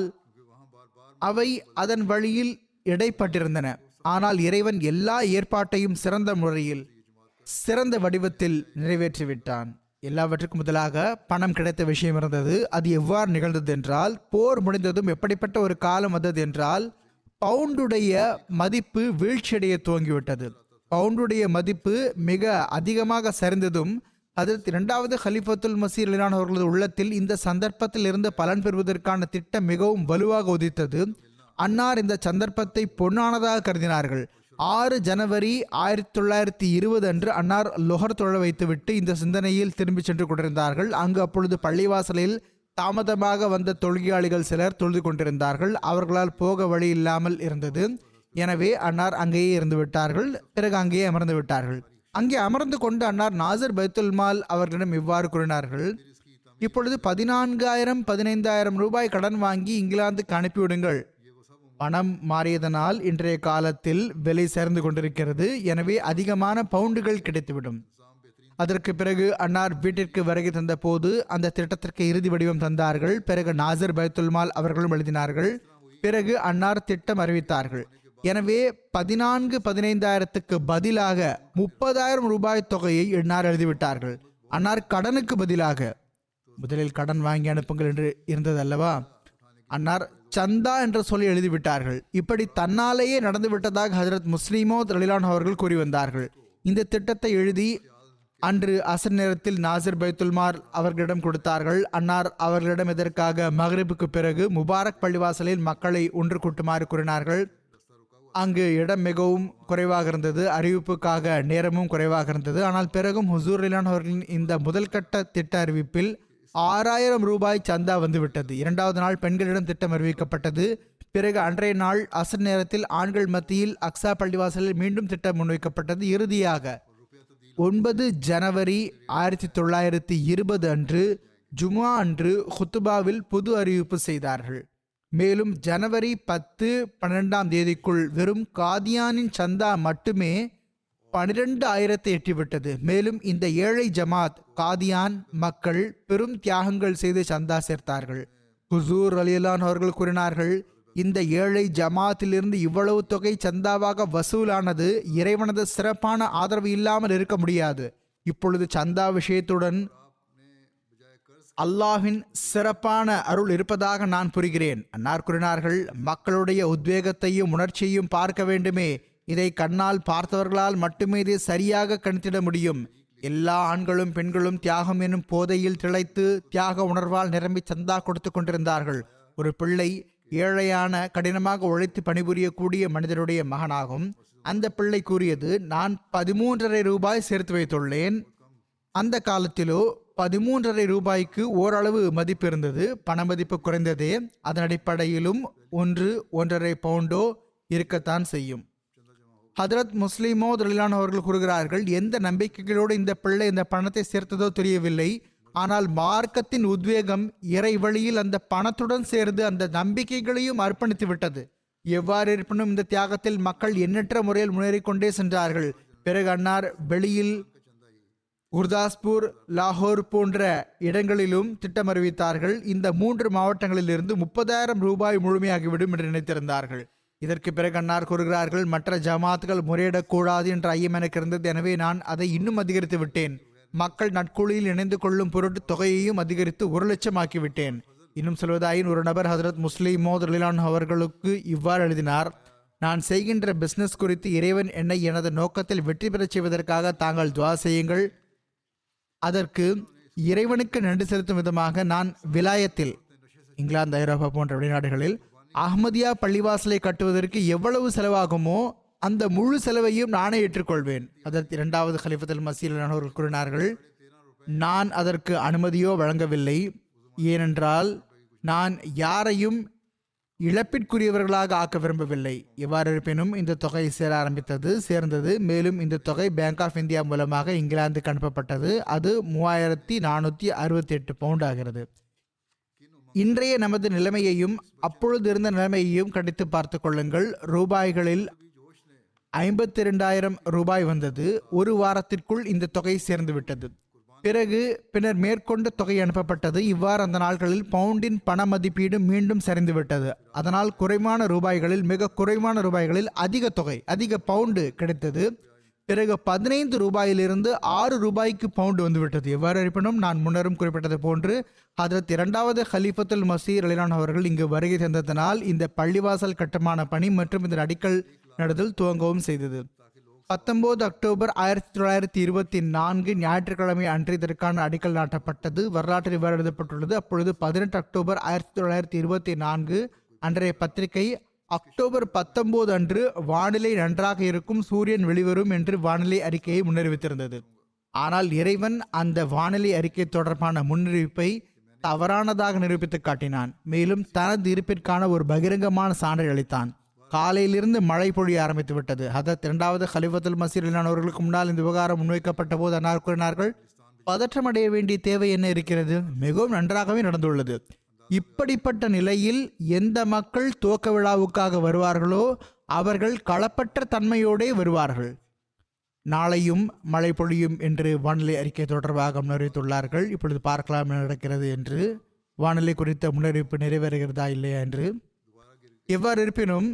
அவை அதன் வழியில் இடைப்பட்டிருந்தன. ஆனால் இறைவன் எல்லா ஏற்பாட்டையும் சிறந்த முறையில், சிறந்த வடிவத்தில் நிறைவேற்றிவிட்டான். எல்லாவற்றுக்கும் முதலாக பணம் கிடைத்த விஷயம் இருந்தது. அது எவ்வாறு நிகழ்ந்தது என்றால், போர் முடிந்ததும் எப்படிப்பட்ட ஒரு காலம் வந்தது என்றால், பவுண்டுடைய மதிப்பு வீழ்ச்சியடைய துவங்கிவிட்டது. பவுண்டுடைய மதிப்பு மிக அதிகமாக சரிந்ததும் அதற்கு இரண்டாவது ஹலிஃபத்துல் மசீஹ் அவர்களது உள்ளத்தில் இந்த சந்தர்ப்பத்தில் இருந்து பலன் பெறுவதற்கான திட்டம் மிகவும் வலுவாக உதித்தது. அன்னார் இந்த சந்தர்ப்பத்தை பொன்னானதாக கருதினார்கள். ஆறு ஜனவரி ஆயிரத்தி தொள்ளாயிரத்தி இருபது அன்று அன்னார் லொஹர் தொழ வைத்துவிட்டு இந்த சிந்தனையில் திரும்பி சென்று கொண்டிருந்தார்கள். அங்கு அப்பொழுது பள்ளிவாசலில் தாமதமாக வந்த தொழுகையாளிகள் சிலர் தொழுது கொண்டிருந்தார்கள். அவர்களால் போக வழி இல்லாமல் இருந்தது. எனவே அன்னார் அங்கேயே இருந்து விட்டார்கள். பிறகு அங்கேயே அமர்ந்து விட்டார்கள். அங்கே அமர்ந்து கொண்டு அன்னார் நாசர் பைத்துல் மால் அவர்களிடம் இவ்வாறு கூறினார்கள்: இப்பொழுது பதினான்காயிரம் பதினைந்தாயிரம் ரூபாய் கடன் வாங்கி இங்கிலாந்துக்கு அனுப்பிவிடுங்கள். பணம் மாறியதனால் இன்றைய காலத்தில் விலை சேர்ந்து கொண்டிருக்கிறது. எனவே அதிகமான பவுண்டுகள் கிடைத்துவிடும். அதற்கு பிறகு அன்னார் வீட்டிற்கு வருகை தந்த போது அந்த திட்டத்திற்கு இறுதி வடிவம் தந்தார்கள். பிறகு நாசர் பைத்துல் மால் அவர்களும் எழுதினார்கள். பிறகு அன்னார் திட்டம் அறிவித்தார்கள். எனவே பதினான்கு பதினைந்தாயிரத்துக்கு பதிலாக முப்பதாயிரம் ரூபாய் தொகையை அன்னார் எழுதிவிட்டார்கள். அன்னார் கடனுக்கு பதிலாக, முதலில் கடன் வாங்கி அனுப்புங்கள் என்று இருந்தது அல்லவா, அன்னார் சந்தா என்ற சொல்லி எழுதிவிட்டார்கள். இப்படி தன்னாலேயே நடந்து விட்டதாக ஹஜரத் முஸ்லிமோத் ரலியல்லாஹு அவர்கள் கூறி வந்தார்கள். இந்த திட்டத்தை எழுதி அன்று அசர் நேரத்தில் நாசர் பைத்துல் மால் அவர்களிடம் கொடுத்தார்கள். அன்னார் அவர்களிடம் இதற்காக மக்ரிபுக்கு பிறகு முபாரக் பள்ளிவாசலில் மக்களை ஒன்று கூட்டுமாறு கூறினார்கள். அங்கு இடம் மிகவும் குறைவாக இருந்தது, அறிவிப்புக்காக நேரமும் குறைவாக இருந்தது. ஆனால் பிறகும் ஹுசூர் ரலியல்லாஹு அவர்களின் இந்த முதல் கட்ட திட்ட அறிவிப்பில் ஆறாயிரம் ரூபாய் சந்தா வந்துவிட்டது. இரண்டாவது நாள் பெண்களிடம் திட்டம் அறிவிக்கப்பட்டது. பிறகு அன்றைய நாள் அசர் நேரத்தில் ஆண்கள் மத்தியில் அக்ஸா பள்ளிவாசலில் மீண்டும் திட்டம் முன்வைக்கப்பட்டது. இறுதியாக ஒன்பது ஜனவரி ஆயிரத்தி தொள்ளாயிரத்தி இருபது அன்று ஜுமா அன்று ஹுத்துபாவில் புது அறிவிப்பு செய்தார்கள். மேலும் ஜனவரி பத்து பன்னிரெண்டாம் தேதிக்குள் வெறும் காதியானின் சந்தா மட்டுமே பனிரெண்டு ஆயிரத்தை எட்டிவிட்டது. மேலும் இந்த ஏழை ஜமாத் காதியான் மக்கள் பெரும் தியாகங்கள் செய்து சந்தா சேர்த்தார்கள். ஹுசூர் ரலியல்லாஹு அவர்கள் கூறினார்கள்: இந்த ஏழை ஜமாத்திலிருந்து இவ்வளவு தொகை சந்தாவாக வசூலானது இறைவனது சிறப்பான ஆதரவு இல்லாமல் இருக்க முடியாது. இப்பொழுது சந்தா விஷயத்துடன் அல்லாஹின் சிறப்பான அருள் இருப்பதாக நான் புரிகிறேன். அன்னார் கூறினார்கள்: மக்களுடைய உத்வேகத்தையும் உணர்ச்சியையும் பார்க்க வேண்டுமே. இதை கண்ணால் பார்த்தவர்களால் மட்டுமே இதை சரியாக கணித்திட முடியும். எல்லா ஆண்களும் பெண்களும் தியாகம் எனும் போதையில் திளைத்து தியாக உணர்வால் நிரம்பி சந்தா கொடுத்து கொண்டிருந்தார்கள். ஒரு பிள்ளை ஏழையான கடினமாக உழைத்து பணிபுரியக்கூடிய மனிதருடைய மகனாகும். அந்த பிள்ளை கூறியது: நான் பதிமூன்றரை ரூபாய் சேர்த்து வைத்துள்ளேன். அந்த காலத்திலோ பதிமூன்றரை ரூபாய்க்கு ஓரளவு மதிப்பு இருந்தது. பண மதிப்பு குறைந்ததே. அதன் அடிப்படையிலும் ஒன்று ஒன்றரை பவுண்டோ இருக்கத்தான் செய்யும். ஹதரத் முஸ்லிமோத் ரலியல்லாஹு அவர்கள் கூறுகிறார்கள்: எந்த நம்பிக்கைகளோடு இந்த பிள்ளை இந்த பணத்தை சேர்த்ததோ தெரியவில்லை. ஆனால் மார்க்கத்தின் உத்வேகம் இறை வழியில் அந்த பணத்துடன் சேர்ந்து அந்த நம்பிக்கைகளையும் அர்ப்பணித்து விட்டது. எவ்வாறு இருப்பினும் இந்த தியாகத்தில் மக்கள் எண்ணற்ற முறையில் முன்னேறிக்கொண்டே சென்றார்கள். பிறகு அன்னார் வெளியில் குர்தாஸ்பூர், லாகூர் போன்ற இடங்களிலும் திட்டம் அறிவித்தார்கள். இந்த மூன்று மாவட்டங்களில் இருந்து முப்பதாயிரம் ரூபாய் முழுமையாகிவிடும் என்று நினைத்திருந்தார்கள். இதற்கு பிறகு அன்னார் கூறுகிறார்கள்: மற்ற ஜமாத்துகள் முறையிடக்கூடாது என்ற ஐயம் எனக்கு இருந்தது. எனவே நான் அதை இன்னும் அதிகரித்து விட்டேன். மக்கள் நட்கூலியில் இணைந்து கொள்ளும் பொருட்டு தொகையையும் அதிகரித்து ஒரு லட்சம் ஆக்கிவிட்டேன். இன்னும் சொல்வதாயின், ஒரு நபர் ஹதரத் முஸ்லிமோத் ரலியல்லாஹு அவர்களுக்கு இவ்வாறு எழுதினார்: நான் செய்கின்ற பிசினஸ் குறித்து இறைவன் என்னை எனது நோக்கத்தில் வெற்றி பெறச் செய்வதற்காக தாங்கள் துவா செய்யுங்கள். அதற்கு இறைவனுக்கு நன்றி செலுத்தும் விதமாக நான் விலாயத்தில், இங்கிலாந்து, ஐரோப்பா போன்ற வெளிநாடுகளில் அஹ்மதியா பள்ளிவாசலை கட்டுவதற்கு எவ்வளவு செலவாகுமோ அந்த முழு செலவையும் நானே ஏற்றுக்கொள்வேன். அதற்கு இரண்டாவது ஹலிஃபத்துல் மசீஹ் அவர்கள் கூறினார்கள்: நான் அதற்கு அனுமதியோ வழங்கவில்லை. ஏனென்றால் நான் யாரையும் இழப்பிற்குரியவர்களாக ஆக்க விரும்பவில்லை. எவ்வாறு இருப்பினும் இந்த தொகை சேர ஆரம்பித்தது சேர்ந்தது. மேலும் இந்த தொகை பேங்க் ஆஃப் இந்தியா மூலமாக இங்கிலாந்துக்கு அனுப்பப்பட்டது. அது மூவாயிரத்தி நானூற்றி அறுபத்தி எட்டு பவுண்ட் ஆகிறது. இன்றைய நமது நிலைமையையும் அப்பொழுது இருந்த நிலைமையையும் கண்டித்து பார்த்து கொள்ளுங்கள். ரூபாய்களில் ஐம்பத்தி இரண்டாயிரம் ரூபாய் வந்தது. ஒரு வாரத்திற்குள் இந்த தொகை சேர்ந்து விட்டது. பிறகு பின்னர் மேற்கொண்ட தொகை அனுப்பப்பட்டது. இவ்வாறு அந்த நாட்களில் பவுண்டின் பண மதிப்பீடு மீண்டும் சரிந்து விட்டது. அதனால் குறைவான ரூபாய்களில் மிக குறைவான ரூபாய்களில் அதிக தொகை அதிக பவுண்டு கிடைத்தது. பிறகு பதினைந்து ரூபாயிலிருந்து ஆறு ரூபாய்க்கு பவுண்டு வந்துவிட்டது. எவ்வாறு இருப்பினும் நான் முன்னரும் குறிப்பிட்டது போன்று ஹதரத் இரண்டாவது ஹலீஃபத்துல் மசீஹ் ரலியல்லாஹு அவர்கள் இங்கு வருகை தந்ததனால் இந்த பள்ளிவாசல் கட்டுமான பணி மற்றும் இந்த அடிக்கல் நடுதல் துவங்கவும் செய்தது. பத்தொன்பது அக்டோபர் ஆயிரத்தி தொள்ளாயிரத்தி இருபத்தி நான்கு ஞாயிற்றுக்கிழமை அன்று இதற்கான அடிக்கல் நாட்டப்பட்டது. வரலாற்றில் இவ்வாறு எழுதப்பட்டுள்ளது. அப்பொழுது பதினெட்டு அக்டோபர் ஆயிரத்தி தொள்ளாயிரத்தி இருபத்தி நான்கு அன்றைய பத்திரிகை அக்டோபர் பத்தொன்பது அன்று வானிலை நன்றாக இருக்கும், சூரியன் வெளிவரும் என்று வானிலை அறிக்கையை முன்னறிவித்திருந்தது. ஆனால் இறைவன் அந்த வானிலை அறிக்கை தொடர்பான முன்னறிவிப்பை தவறானதாக நிரூபித்து காட்டினான். மேலும் தனது இருப்பிற்கான ஒரு பகிரங்கமான சான்றை அளித்தான். காலையிலிருந்து மழை பொழிய ஆரம்பித்து விட்டது. ஹதரத் இரண்டாவது ஹலிஃபத்துல் மசீஹ் ரலியல்லாஹு அவர்களுக்கு முன்னால் இந்த விவகாரம் முன்வைக்கப்பட்ட போது அன்னார் கூறினார்கள், பதற்றம் அடைய வேண்டிய தேவை என்ன இருக்கிறது? மிகவும் நன்றாகவே நடந்துள்ளது. இப்படிப்பட்ட நிலையில் எந்த மக்கள் துவக்க விழாவுக்காக வருவார்களோ அவர்கள் களப்பற்ற தன்மையோடே வருவார்கள். நாளையும் மழை பொழியும் என்று வானிலை அறிக்கை தொடர்பாக முன்னறிவித்துள்ளார்கள். இப்பொழுது பார்க்கலாம் என்ன நடக்கிறது என்று. வானிலை குறித்த முன்னறிவிப்பு நிறைவேறுகிறதா இல்லையா என்று. எவ்வாறு இருப்பினும்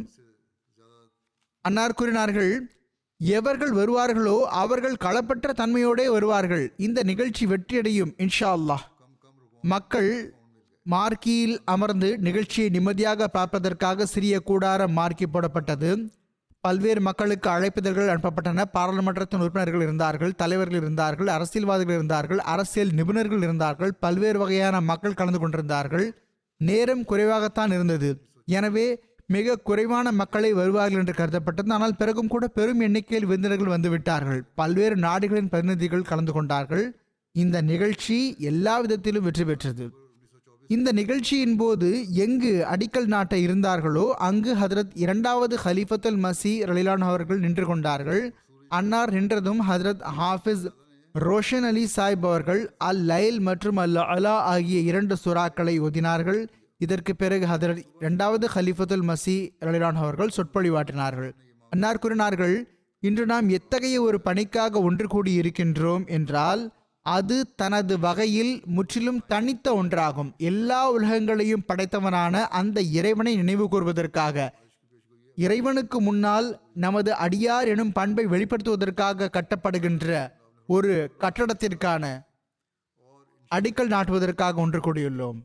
அன்னார் கூறினார்கள், எவர்கள் வருவார்களோ அவர்கள் களப்பற்ற தன்மையோடே வருவார்கள். இந்த நிகழ்ச்சி வெற்றியடையும் இன்ஷா அல்லாஹ். மக்கள் மார்க்கியில் அமர்ந்து நிகழ்ச்சியை நிம்மதியாக பார்ப்பதற்காக சிறிய கூடாரம் மார்க்கி போடப்பட்டது. பல்வேறு மக்களுக்கு அழைப்பிதழ்கள் அனுப்பப்பட்டன. பாராளுமன்றத்தின் உறுப்பினர்கள் இருந்தார்கள், தலைவர்கள் இருந்தார்கள், அரசியல்வாதிகள் இருந்தார்கள், அரசியல் நிபுணர்கள் இருந்தார்கள். பல்வேறு வகையான மக்கள் கலந்து கொண்டிருந்தார்கள். நேரம் குறைவாகத்தான் இருந்தது. எனவே மிக குறைவான மக்களை வருவார்கள் என்று கருதப்பட்டது. ஆனால் பிறகும் கூட பெரும் எண்ணிக்கையில் விருந்தினர்கள் வந்துவிட்டார்கள். பல்வேறு நாடுகளின் பிரதிநிதிகள் கலந்து கொண்டார்கள். இந்த நிகழ்ச்சி எல்லா விதத்திலும் வெற்றி பெற்றது. இந்த நிகழ்ச்சியின் போது எங்கு அடிக்கல் நாட்ட இருந்தார்களோ அங்கு ஹதரத் இரண்டாவது ஹலீஃபத்துல் மசீஹ் ரலியல்லாஹு அவர்கள் நின்று கொண்டார்கள். அன்னார் நின்றதும் ஹதரத் ஹாஃபிஸ் ரோஷன் அலி சாஹிப் அவர்கள் அல் லைல் மற்றும் அல் அலா ஆகிய இரண்டு சுறாக்களை ஓதினார்கள். இதற்கு பிறகு ஹதரத் இரண்டாவது ஹலீஃபத்துல் மசீஹ் ரலியல்லாஹு அவர்கள் சொற்பொழிவாற்றினார்கள். அன்னார் கூறினார்கள், இன்று நாம் எத்தகைய ஒரு பணிக்காக ஒன்று கூடி இருக்கின்றோம் என்றால் அது தனது வகையில் முற்றிலும் தனித்த ஒன்றாகும். எல்லா உலகங்களையும் படைத்தவனான அந்த இறைவனை நினைவு கூறுவதற்காக, இறைவனுக்கு முன்னால் நமது அடியார் எனும் பண்பை வெளிப்படுத்துவதற்காக கட்டப்படுகின்ற ஒரு கட்டடத்திற்கான அடிக்கல் நாட்டுவதற்காக ஒன்று கூடியுள்ளோம்.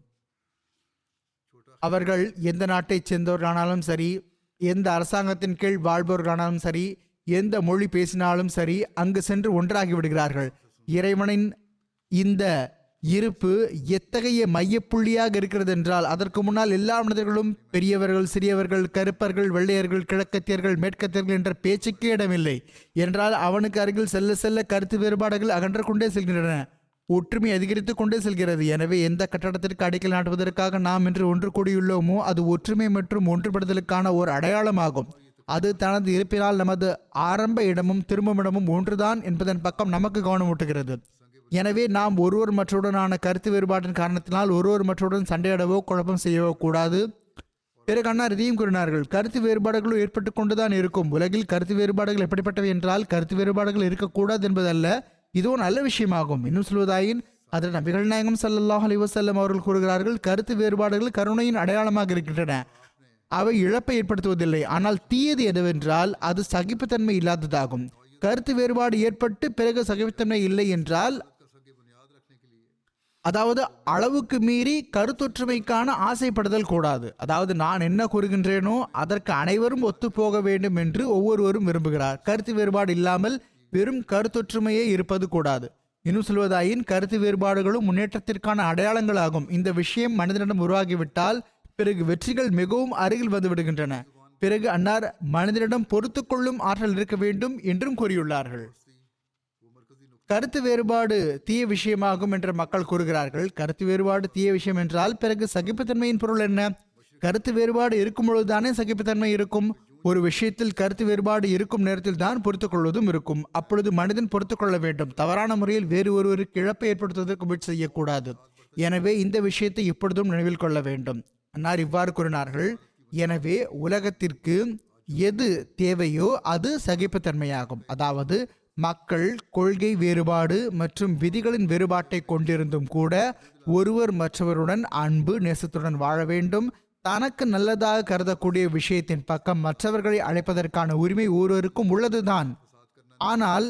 அவர்கள் எந்த நாட்டைச் சேர்ந்தவர்களானாலும் சரி, எந்த அரசாங்கத்தின் கீழ் வாழ்பவர்களானாலும் சரி, எந்த மொழி பேசினாலும் சரி, அங்கு சென்று ஒன்றாகி விடுகிறார்கள். இறைவனின் இந்த இருப்பு எத்தகைய மையப்புள்ளியாக இருக்கிறது என்றால் அதற்கு முன்னால் எல்லா மனிதர்களும் பெரியவர்கள், சிறியவர்கள், கருப்பர்கள், வெள்ளையர்கள், கிழக்கத்தியர்கள், மேற்கத்தியர்கள் என்ற பேச்சுக்கே இடமில்லை என்றால் அவனுக்கு அருகில் செல்ல செல்ல கருத்து வேறுபாடுகள் அகன்று கொண்டே செல்கின்றன, ஒற்றுமை அதிகரித்து கொண்டே செல்கிறது. எனவே எந்த கட்டடத்திற்கு அடிக்கல் நாட்டுவதற்காக நாம் இன்று ஒன்று கூடியுள்ளோமோ அது ஒற்றுமை மற்றும் ஒன்றுபடுதலுக்கான ஒரு அடையாளமாகும். அது தனது இருப்பினால் நமது ஆரம்ப இடமும் திரும்புமிடமும் ஒன்றுதான் என்பதன் பக்கம் நமக்கு கவனம் ஊட்டுகிறது. எனவே நாம் ஒருவர் மற்றவுடனான கருத்து வேறுபாட்டின் காரணத்தினால் ஒருவர் மற்றவுடன் சண்டையிடவோ குழப்பம் செய்யவோ கூடாது. பிறகு அண்ணா இதையும் கூறினார்கள், கருத்து வேறுபாடுகளும் ஏற்பட்டு கொண்டுதான் இருக்கும். உலகில் கருத்து வேறுபாடுகள் எப்படிப்பட்டவை என்றால் கருத்து வேறுபாடுகள் இருக்கக்கூடாது என்பதல்ல, இது ஒரு நல்ல விஷயமாகும். இன்னும் சொல்வதாயின் அதில் நபிகள் நாயகம் ஸல்லல்லாஹு அலைஹி வஸல்லம் அவர்கள் கூறுகிறார்கள், கருத்து வேறுபாடுகள் கருணையின் அடையாளமாக இருக்கின்றன. அவை இழப்பை ஏற்படுத்துவதில்லை. ஆனால் தீயது எதுவென்றால் அது சகிப்புத்தன்மை இல்லாததாகும். கருத்து வேறுபாடு ஏற்பட்டு பிறகு சகிப்புத்தன்மை இல்லை என்றால், அதாவது அளவுக்கு மீறி கருத்தொற்றுமைக்கான ஆசைப்படுதல் கூடாது. அதாவது நான் என்ன கூறுகின்றேனோ அதற்கு அனைவரும் ஒத்து போக வேண்டும் என்று ஒவ்வொருவரும் விரும்புகிறார். கருத்து வேறுபாடு இல்லாமல் வெறும் கருத்தொற்றுமையே இருப்பது கூடாது. இன்னும் சொல்வதாயின் கருத்து வேறுபாடுகளும் முன்னேற்றத்திற்கான அடையாளங்களாகும். இந்த விஷயம் மனிதனிடம் உருவாகிவிட்டால் பிறகு வெற்றிகள் மிகவும் அருகில் வந்து விடுகின்றன. பிறகு அன்னார் மனிதனிடம் பொறுத்து கொள்ளும் ஆற்றல் இருக்க வேண்டும் என்றும் கூறியுள்ளார்கள். கருத்து வேறுபாடு தீய விஷயமாகும் என்று மக்கள் கூறுகிறார்கள். கருத்து வேறுபாடு தீய விஷயம் என்றால் பிறகு சகிப்புத்தன்மையின் பொருள் என்ன? கருத்து வேறுபாடு இருக்கும் பொழுதுதானே சகிப்புத்தன்மை இருக்கும். ஒரு விஷயத்தில் கருத்து வேறுபாடு இருக்கும் நேரத்தில் தான் பொறுத்துக் கொள்வதும் இருக்கும். அப்பொழுது மனிதன் பொறுத்துக் கொள்ள வேண்டும். தவறான முறையில் வேறு ஒருவருக்கு இழப்பை ஏற்படுத்துவதற்கு முயற்சி செய்யக்கூடாது. எனவே இந்த விஷயத்தை எப்பொழுதும் நினைவில் கொள்ள வேண்டும். அன்னார் இவ்வாறு கூறினார்கள், எனவே உலகத்திற்கு எது தேவையோ அது சகிப்புத்தன்மையாகும். அதாவது மக்கள் கொள்கை வேறுபாடு மற்றும் விதிகளின் வேறுபாட்டை கொண்டிருந்தும் கூட ஒருவர் மற்றவருடன் அன்பு நேசத்துடன் வாழ வேண்டும். தனக்கு நல்லதாக கருதக்கூடிய விஷயத்தின் பக்கம் மற்றவர்களை அழைப்பதற்கான உரிமை ஒவ்வொருவருக்கும் உள்ளதுதான். ஆனால்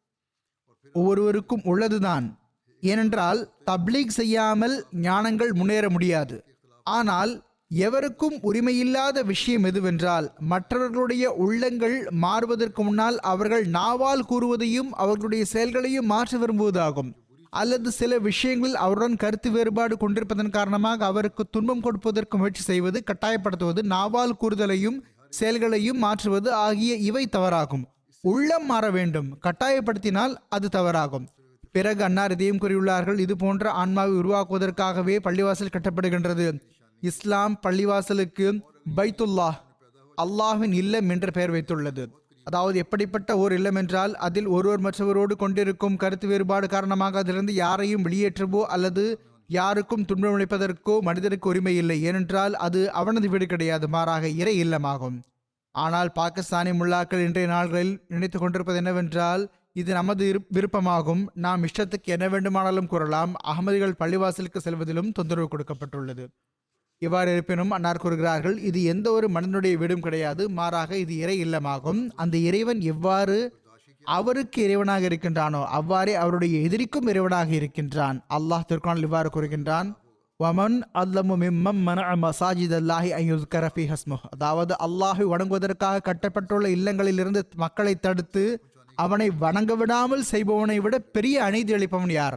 ஒவ்வொருவருக்கும் உள்ளதுதான் ஏனென்றால் தப்லீக் செய்யாமல் ஞானங்கள் முன்னேற முடியாது. ஆனால் எவருக்கும் உரிமையில்லாத விஷயம் எதுவென்றால் மற்றவர்களுடைய உள்ளங்கள் மாறுவதற்கு முன்னால் அவர்கள் நாவால் கூறுவதையும் அவர்களுடைய செயல்களையும் மாற்ற விரும்புவதாகும். அல்லது சில விஷயங்களில் அவருடன் கருத்து வேறுபாடு கொண்டிருப்பதன் காரணமாக அவருக்கு துன்பம் கொடுப்பதற்கு முயற்சி செய்வது, கட்டாயப்படுத்துவது, நாவால் கூறுதலையும் செயல்களையும் மாற்றுவது ஆகிய இவை தவறாகும். உள்ளம் மாற வேண்டும், கட்டாயப்படுத்தினால் அது தவறாகும். பிறகு அன்னார் இதையும் கூறியுள்ளார்கள், இது போன்ற ஆன்மாவை உருவாக்குவதற்காகவே பள்ளிவாசல் கட்டப்படுகின்றது. இஸ்லாம் பள்ளிவாசலுக்கு பைத்துல்லாஹ், அல்லாஹ்வின் இல்லம் என்ற பெயர் வைத்துள்ளது. அதாவது எப்படிப்பட்ட ஓர் இல்லம் என்றால் அதில் ஒருவர் மற்றவரோடு கொண்டிருக்கும் கருத்து வேறுபாடு காரணமாக அதிலிருந்து யாரையும் வெளியேற்றவோ அல்லது யாருக்கும் துன்பமளிப்பதற்கோ மனிதனுக்கு உரிமை இல்லை. ஏனென்றால் அது அவனது வீடு கிடையாது, மாறாக இறை இல்லமாகும். ஆனால் பாகிஸ்தானி முல்லாக்கள் இன்றைய நாள்களில் நினைத்து கொண்டிருப்பது என்னவென்றால், இது நமது விருப்பமாகும், நாம் இஷ்டத்துக்கு என்ன வேண்டுமானாலும் கூறலாம். அகமதிகள் பள்ளிவாசலுக்கு செல்வதிலும் தொந்தரவு கொடுக்கப்பட்டுள்ளது. இவ்வாறு இருப்பினும் அன்னார் கூறுகிறார்கள், இது எந்த ஒரு மனிதனுடைய வீடும் கிடையாது, மாறாக இது இறை இல்லமாகும். அந்த இறைவன் எவ்வாறு அவருக்கு இறைவனாக இருக்கின்றானோ அவ்வாறே அவருடைய எதிரிக்கும் இறைவனாக இருக்கின்றான். அல்லாஹ் திருக்குர்ஆனில் இவ்வாறு கூறுகின்றான், வமன் அல்லமு மிம்மன் மனஅ மசாஜிதல்லாஹி அன் யுஸ்கர ஃபீஹி ஹஸ்முஹ். அதாவது அல்லாஹை வணங்குவதற்காக கட்டப்பட்டுள்ள இல்லங்களிலிருந்து மக்களை தடுத்து அவனை வணங்க விடாமல் செய்பவனை விட பெரிய அநீதி அளிப்பவன் யார்?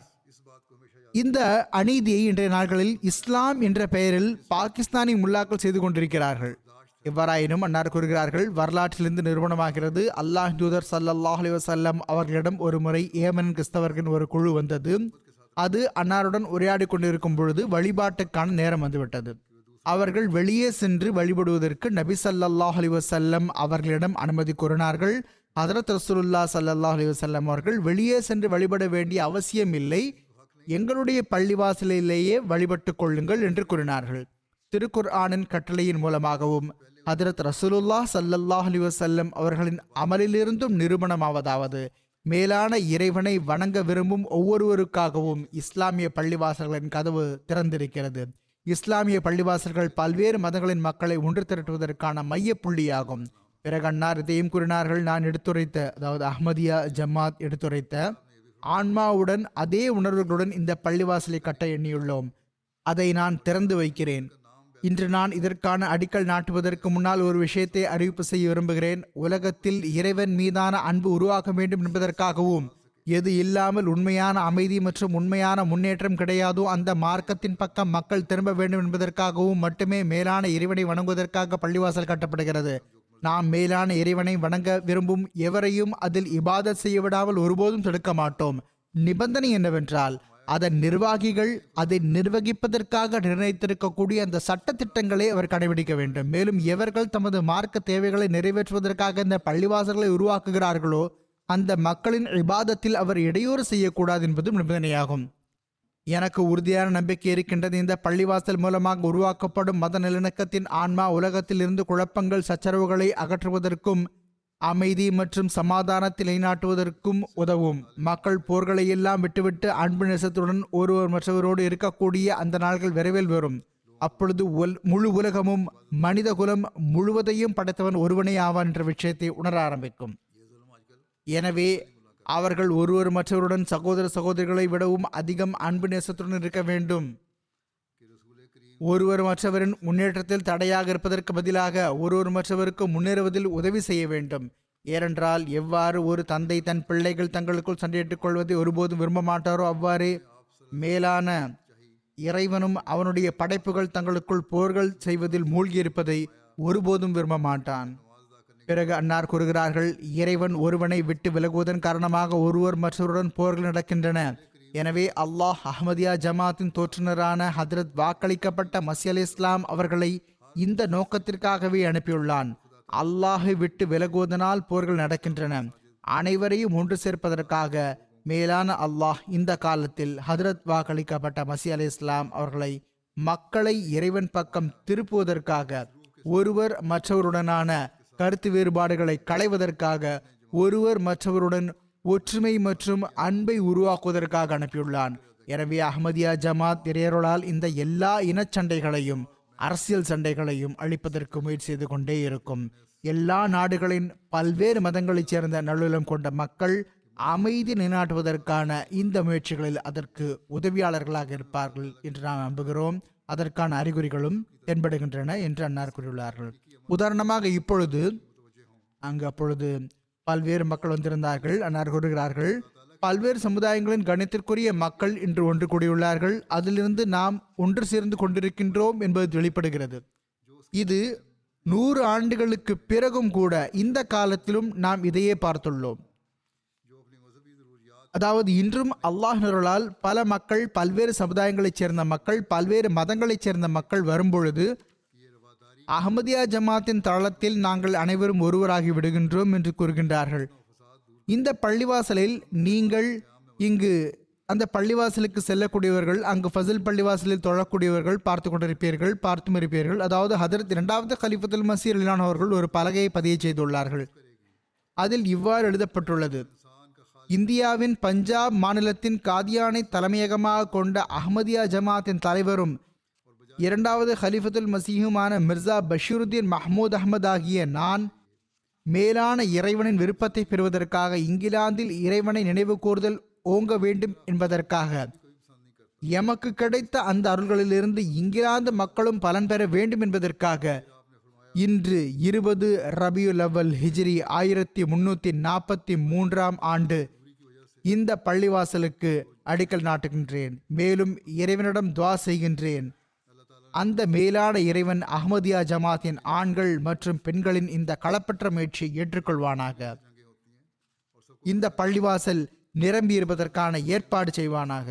இந்த அநீதியை இன்றைய நாட்களில் இஸ்லாம் என்ற பெயரில் பாகிஸ்தானி முல்லாக்கள் செய்து கொண்டிருக்கிறார்கள். எவ்வாறாயினும் அன்னார் கூறுகிறார்கள், வரலாற்றிலிருந்து நிறுவனமாகிறது, அல்லாஹ் தூதர் ஸல்லல்லாஹு அலைஹி வஸல்லம் அவர்களிடம் ஒரு முறை ஏமன் கிறிஸ்தவர்களின் ஒரு குழு வந்தது. அது அன்னாருடன் உரையாடி கொண்டிருக்கும் பொழுது வழிபாட்டுக்கான நேரம் வந்துவிட்டது. அவர்கள் வெளியே சென்று வழிபடுவதற்கு நபி ஸல்லல்லாஹு அலைஹி வஸல்லம் அவர்களிடம் அனுமதி கோரினார்கள். ஹதரத் ரசூலுல்லாஹ் ஸல்லல்லாஹு அலைஹி வஸல்லம் அவர்கள், வெளியே சென்று வழிபட வேண்டிய அவசியம் இல்லை, எங்களுடைய பள்ளிவாசலிலேயே வழிபட்டு கொள்ளுங்கள் என்று கூறினார்கள். திருக்குர்ஆனின் கட்டளையின் மூலமாகவும் ஹதரத் ரசூலுல்லாஹ் ஸல்லல்லாஹு அலைஹி வஸல்லம் அவர்களின் அமலிலிருந்தும் நிரூபணமாவதாவது, மேலான இறைவனை வணங்க விரும்பும் ஒவ்வொருவருக்காகவும் இஸ்லாமிய பள்ளிவாசல்களின் கதவு திறந்திருக்கிறது. இஸ்லாமிய பள்ளிவாசல்கள் பல்வேறு மதங்களின் மக்களை ஒன்று திரட்டுவதற்கான மைய புள்ளியாகும். பிறகு அன்னார் இதையும் கூறினார்கள், நான் எடுத்துரைத்த, அதாவது அஹ்மதியா ஜமாத் எடுத்துரைத்த ஆன்மாவுடன் அதே உணர்வுகளுடன் இந்த பள்ளிவாசலை கட்ட எண்ணியுள்ளோம். அதை நான் திறந்து வைக்கிறேன். இன்று நான் இதற்கான அடிக்கல் நாட்டுவதற்கு முன்னால் ஒரு விஷயத்தை அறிவிப்பு செய்ய விரும்புகிறேன். உலகத்தில் இறைவன் மீதான அன்பு உருவாக்க வேண்டும் என்பதற்காகவும், எது இல்லாமல் உண்மையான அமைதி மற்றும் உண்மையான முன்னேற்றம் கிடையாதோ அந்த மார்க்கத்தின் பக்கம் மக்கள் திரும்ப வேண்டும் என்பதற்காகவும் மட்டுமே மேலான இறைவனை வணங்குவதற்காக பள்ளிவாசல் கட்டப்படுகிறது. நாம் மேலான இறைவனை வணங்க விரும்பும் எவரையும் அதில் இபாதத் செய்ய விடாமல் ஒருபோதும் தடுக்க மாட்டோம். நிபந்தனை என்னவென்றால், அதன் நிர்வாகிகள் அதை நிர்வகிப்பதற்காக நிர்ணயித்திருக்கக்கூடிய அந்த சட்ட திட்டங்களை அவர் கடைபிடிக்க வேண்டும். மேலும் எவர்கள் தமது மார்க்க தேவைகளை நிறைவேற்றுவதற்காக இந்த பள்ளிவாசல்களை உருவாக்குகிறார்களோ அந்த மக்களின் இபாதத்தில் அவர் இடையூறு செய்யக்கூடாது என்பதும் நிபந்தனையாகும். எனக்கு உறுதியான நம்பிக்கை இருக்கின்றது, இந்த பள்ளிவாசல் மூலமாக உருவாக்கப்படும் மத நல்லிணக்கத்தின் ஆன்மா உலகத்தில் இருந்து குழப்பங்கள் சச்சரவுகளை அகற்றுவதற்கும் அமைதி மற்றும் சமாதானத்தை நிலைநாட்டுவதற்கும் உதவும். மக்கள் போர்களை எல்லாம் விட்டுவிட்டு அன்பு நேசத்துடன் ஒருவர் மற்றவரோடு இருக்கக்கூடிய அந்த நாள்கள் விரைவில் வரும். அப்பொழுது முழு உலகமும் மனித குலம் முழுவதையும் படைத்தவன் ஒருவனே ஆவான் என்ற விஷயத்தை உணர ஆரம்பிக்கும். எனவே அவர்கள் ஒருவர் மற்றவருடன் சகோதர சகோதரிகளை விடவும் அதிகம் அன்பு நேசத்துடன் இருக்க வேண்டும். ஒருவர் மற்றவரின் முன்னேற்றத்தில் தடையாக இருப்பதற்கு பதிலாக ஒருவர் மற்றவருக்கு முன்னேறுவதில் உதவி செய்ய வேண்டும். ஏனென்றால் எவ்வாறு ஒரு தந்தை தன் பிள்ளைகள் தங்களுக்குள் சண்டையிட்டுக் கொள்வதை ஒருபோதும் விரும்ப மாட்டாரோ அவ்வாறு மேலான இறைவனும் அவனுடைய படைப்புகள் தங்களுக்குள் போர்கள் செய்வதில் மூழ்கி இருப்பதை ஒருபோதும் விரும்ப மாட்டான். பிறகு அன்னார் கூறுகிறார்கள், இறைவன் ஒருவனை விட்டு விலகுவதன் காரணமாக ஒருவர் மற்றவருடன் போர்கள் நடக்கின்றன. எனவே அல்லாஹ் அஹ்மதியா ஜமாத்தின் தோற்றுநரான ஹதரத் வாக்களிக்கப்பட்ட மஸீஹ் அலைஹிஸ் ஸலாம் அவர்களை இந்த நோக்கத்திற்காகவே அனுப்பியுள்ளான். அல்லாஹை விட்டு விலகுவதனால் போர்கள் நடக்கின்றன. அனைவரையும் ஒன்று சேர்ப்பதற்காக மேலான அல்லாஹ் இந்த காலத்தில் ஹதரத் வாக்களிக்கப்பட்ட மஸீஹ் அலைஹிஸ் ஸலாம் அவர்களை மக்களை இறைவன் பக்கம் திருப்புவதற்காக, ஒருவர் மற்றவருடனான கருத்து வேறுபாடுகளை களைவதற்காக, ஒருவர் மற்றவருடன் ஒற்றுமை மற்றும் அன்பை உருவாக்குவதற்காக அனுப்பியுள்ளான். எனவே அஹ்மதியா ஜமாத் இறையருளால் இந்த எல்லா இனச்சண்டைகளையும் அரசியல் சண்டைகளையும் அழிப்பதற்கு முயற்சி செய்து கொண்டே இருக்கும். எல்லா நாடுகளின் பல்வேறு மதங்களைச் சேர்ந்த நல்லுள்ளம் கொண்ட மக்கள் அமைதி நிலைநாட்டுவதற்கான இந்த முயற்சிகளில் அதற்கு உதவியாளர்களாக இருப்பார்கள் என்று நாம் நம்புகிறோம். அதற்கான அறிகுறிகளும் தென்படுகின்றன என்று அன்னார் கூறியுள்ளார்கள். உதாரணமாக இப்பொழுது அங்கு அப்பொழுது பல்வேறு மக்கள் வந்திருந்தார்கள். அன்னார் கூறுகிறார்கள், பல்வேறு சமுதாயங்களின் கணித்திற்குரிய மக்கள் இன்று ஒன்று கூடியுள்ளார்கள். அதிலிருந்து நாம் ஒன்று சேர்ந்து கொண்டிருக்கின்றோம் என்பது வெளிப்படுகிறது. இது நூறு ஆண்டுகளுக்கு பிறகும் கூட இந்த காலத்திலும் நாம் இதையே பார்த்துள்ளோம். அதாவது இன்றும் அல்லாஹ்வினால் பல மக்கள், பல்வேறு சமுதாயங்களைச் சேர்ந்த மக்கள், பல்வேறு மதங்களைச் சேர்ந்த மக்கள் வரும்பொழுது அஹ்மதியா ஜமாத்தின் தளத்தில் நாங்கள் அனைவரும் ஒருவராகி விடுகின்றோம் என்று கூறுகின்றார்கள். இந்த பள்ளிவாசலில் நீங்கள் இங்கு அந்த பள்ளிவாசலுக்கு செல்லக்கூடியவர்கள், அங்கு ஃபசில் பள்ளிவாசலில் தொழக்கூடியவர்கள் பார்த்து கொண்டிருப்பீர்கள், பார்த்தும் இருப்பீர்கள். அதாவது ஹதரத் இரண்டாவது கலிஃபத்துல் மஸீஹ் ரலியல்லாஹு அவர்கள் ஒரு பலகையை பதிய செய்துள்ளார்கள். அதில் இவ்வாறு எழுதப்பட்டுள்ளது: இந்தியாவின் பஞ்சாப் மாநிலத்தின் காதியானை தலைமையகமாக கொண்ட அஹ்மதியா ஜமாத்தின் தலைவரும் இரண்டாவது ஹலிஃபத்துல் மசீஹுமான மிர்சா பஷீருத்தீன் மஹ்மூத் அஹ்மத் ஆகிய நான் மேலான இறைவனின் விருப்பத்தை பெறுவதற்காக இங்கிலாந்தில் இறைவனை நினைவு கூறுதல் ஓங்க வேண்டும் என்பதற்காக, எமக்கு கிடைத்த அந்த அருள்களிலிருந்து இங்கிலாந்து மக்களும் பலன் பெற வேண்டும் என்பதற்காக இன்று இருபது ரபியுல் அவ்வல் ஹிஜ்ரி ஆயிரத்தி முன்னூத்தி நாற்பத்தி மூன்றாம் ஆண்டு இந்த பள்ளிவாசலுக்கு அடிக்கல் நாட்டுகின்றேன். மேலும் இறைவனிடம் துஆ செய்கின்றேன், அந்த மேலான இறைவன் அஹ்மதியா ஜமாத்தின் ஆண்கள் மற்றும் பெண்களின் இந்த களப்பற்ற முயற்சியை ஏற்றுக்கொள்வானாக. இந்த பள்ளிவாசல் நிரம்பி இருப்பதற்கான ஏற்பாடு செய்வானாக.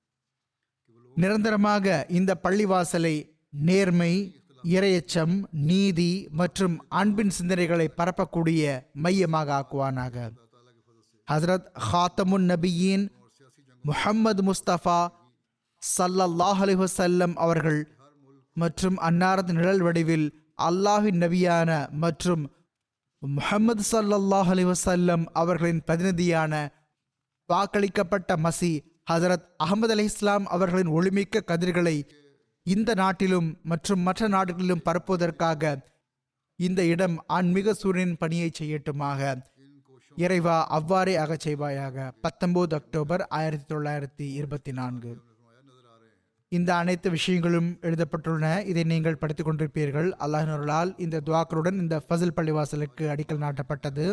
நிரந்தரமாக இந்த பள்ளிவாசலை நேர்மை, இறையச்சம், நீதி மற்றும் அன்பின் சிந்தனைகளை பரப்பக்கூடிய மையமாக ஆக்குவானாக. ஹசரத் ஹாத்தமுன் நபியின் முஹம்மது முஸ்தபா ஸல்லல்லாஹு அலைஹி வஸல்லம் அவர்கள் மற்றும் அன்னாரது நிழல் வடிவில் அல்லாஹ்வின் நபியான மற்றும் முஹம்மது ஸல்லல்லாஹு அலைஹி வஸல்லம் அவர்களின் பிரதிநிதியான வாக்களிக்கப்பட்ட மஸீஹ் ஹசரத் அஹ்மத் அலைஹிஸ்ஸலாம் அவர்களின் ஒளிமிக்க கதிர்களை இந்த நாட்டிலும் மற்றும் மற்ற நாடுகளிலும் பரப்புவதற்காக இந்த இடம் ஆன்மீக சூரியனின் பணியை செய்யட்டுமாக. இறைவா அவ்வாறே அகச் செய்வாயாக. பத்தொன்பது அக்டோபர் ஆயிரத்தி தொள்ளாயிரத்தி இருபத்தி நான்கு. இந்த அனைத்து விஷயங்களும் எழுதப்பட்டுள்ளன. இதை நீங்கள் படித்துக் கொண்டிருப்பீர்கள். அல்லாஹ்வினால் இந்த துஆக்களுடன் இந்த ஃபசில் பள்ளிவாசலுக்கு அடிக்கல் நாட்டப்பட்டது.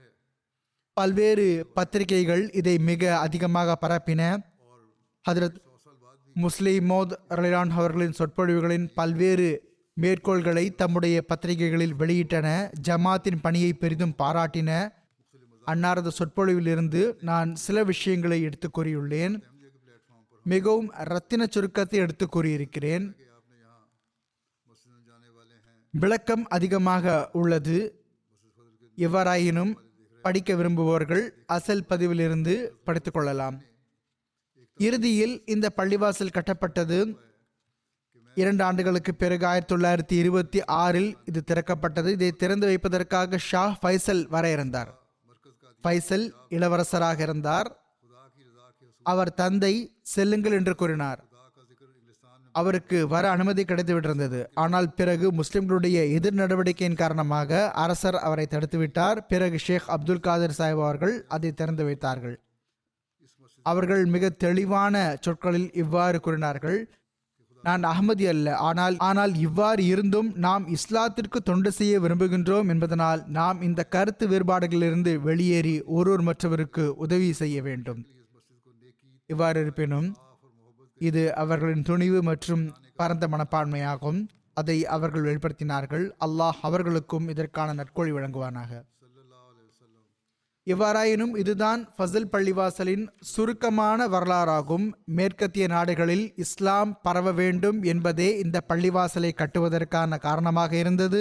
பல்வேறு பத்திரிகைகள் இதை மிக அதிகமாக பரப்பின. ஹதரத் முஸ்லிம் மௌத் ரலியல்லாஹு அவர்களின் சொற்பொழிவுகளின் பல்வேறு மேற்கோள்களை தம்முடைய பத்திரிகைகளில் வெளியிட்டன. ஜமாத்தின் பணியை பெரிதும் பாராட்டின. அன்னாரது சொற்பொழிவிலிருந்து நான் சில விஷயங்களை எடுத்து கூறியுள்ளேன். மிகவும் ரத்தின சுருக்கத்தை எடுத்து கூறியிருக்கிறேன். விளக்கம் அதிகமாக உள்ளது. எவ்வாறாயினும் படிக்க விரும்புபவர்கள் அசல் பதிவிலிருந்து படித்துக் கொள்ளலாம். இறுதியில் இந்த பள்ளிவாசல் கட்டப்பட்டது. இரண்டு ஆண்டுகளுக்கு பிறகு ஆயிரத்தி தொள்ளாயிரத்தி இருபத்தி ஆறில் இது திறக்கப்பட்டது. இதை திறந்து வைப்பதற்காக ஷா ஃபைசல் வர இருந்தார். ஃபைசல் இளவரசராக இருந்தார். அவர் தந்தை செல்லுங்கள் என்று கூறினார். அவருக்கு வர அனுமதி கிடைத்துவிட்டிருந்தது. ஆனால் பிறகு முஸ்லிம்களுடைய எதிர் நடவடிக்கையின் காரணமாக அரசர் அவரை தடுத்துவிட்டார். பிறகு ஷேக் அப்துல் காதிர் சாஹிப் அவர்கள் அதை திறந்து வைத்தார்கள். அவர்கள் மிக தெளிவான சொற்களில் இவ்வாறு கூறினார்கள்: நான் அஹ்மதி அல்ல, ஆனால் ஆனால் இவ்வாறு இருந்தும் நாம் இஸ்லாத்திற்கு தொண்டு செய்ய விரும்புகின்றோம் என்பதனால் நாம் இந்த கருத்து வேறுபாடுகளிலிருந்து வெளியேறி ஒருவர் மற்றவருக்கு உதவி செய்ய வேண்டும். இவ்வாறு இருப்பினும் இது அவர்களின் துணிவு மற்றும் பரந்த மனப்பான்மையாகும். அதை அவர்கள் வெளிப்படுத்தினார்கள். அல்லாஹ் அவர்களுக்கும் இதற்கான நற்கொழி வழங்குவானாக. எவ்வாறாயினும் இதுதான் ஃபசல் பள்ளிவாசலின் சுருக்கமான வரலாறாகும். மேற்கத்திய நாடுகளில் இஸ்லாம் பரவ வேண்டும் என்பதே இந்த பள்ளிவாசலை கட்டுவதற்கான காரணமாக இருந்தது.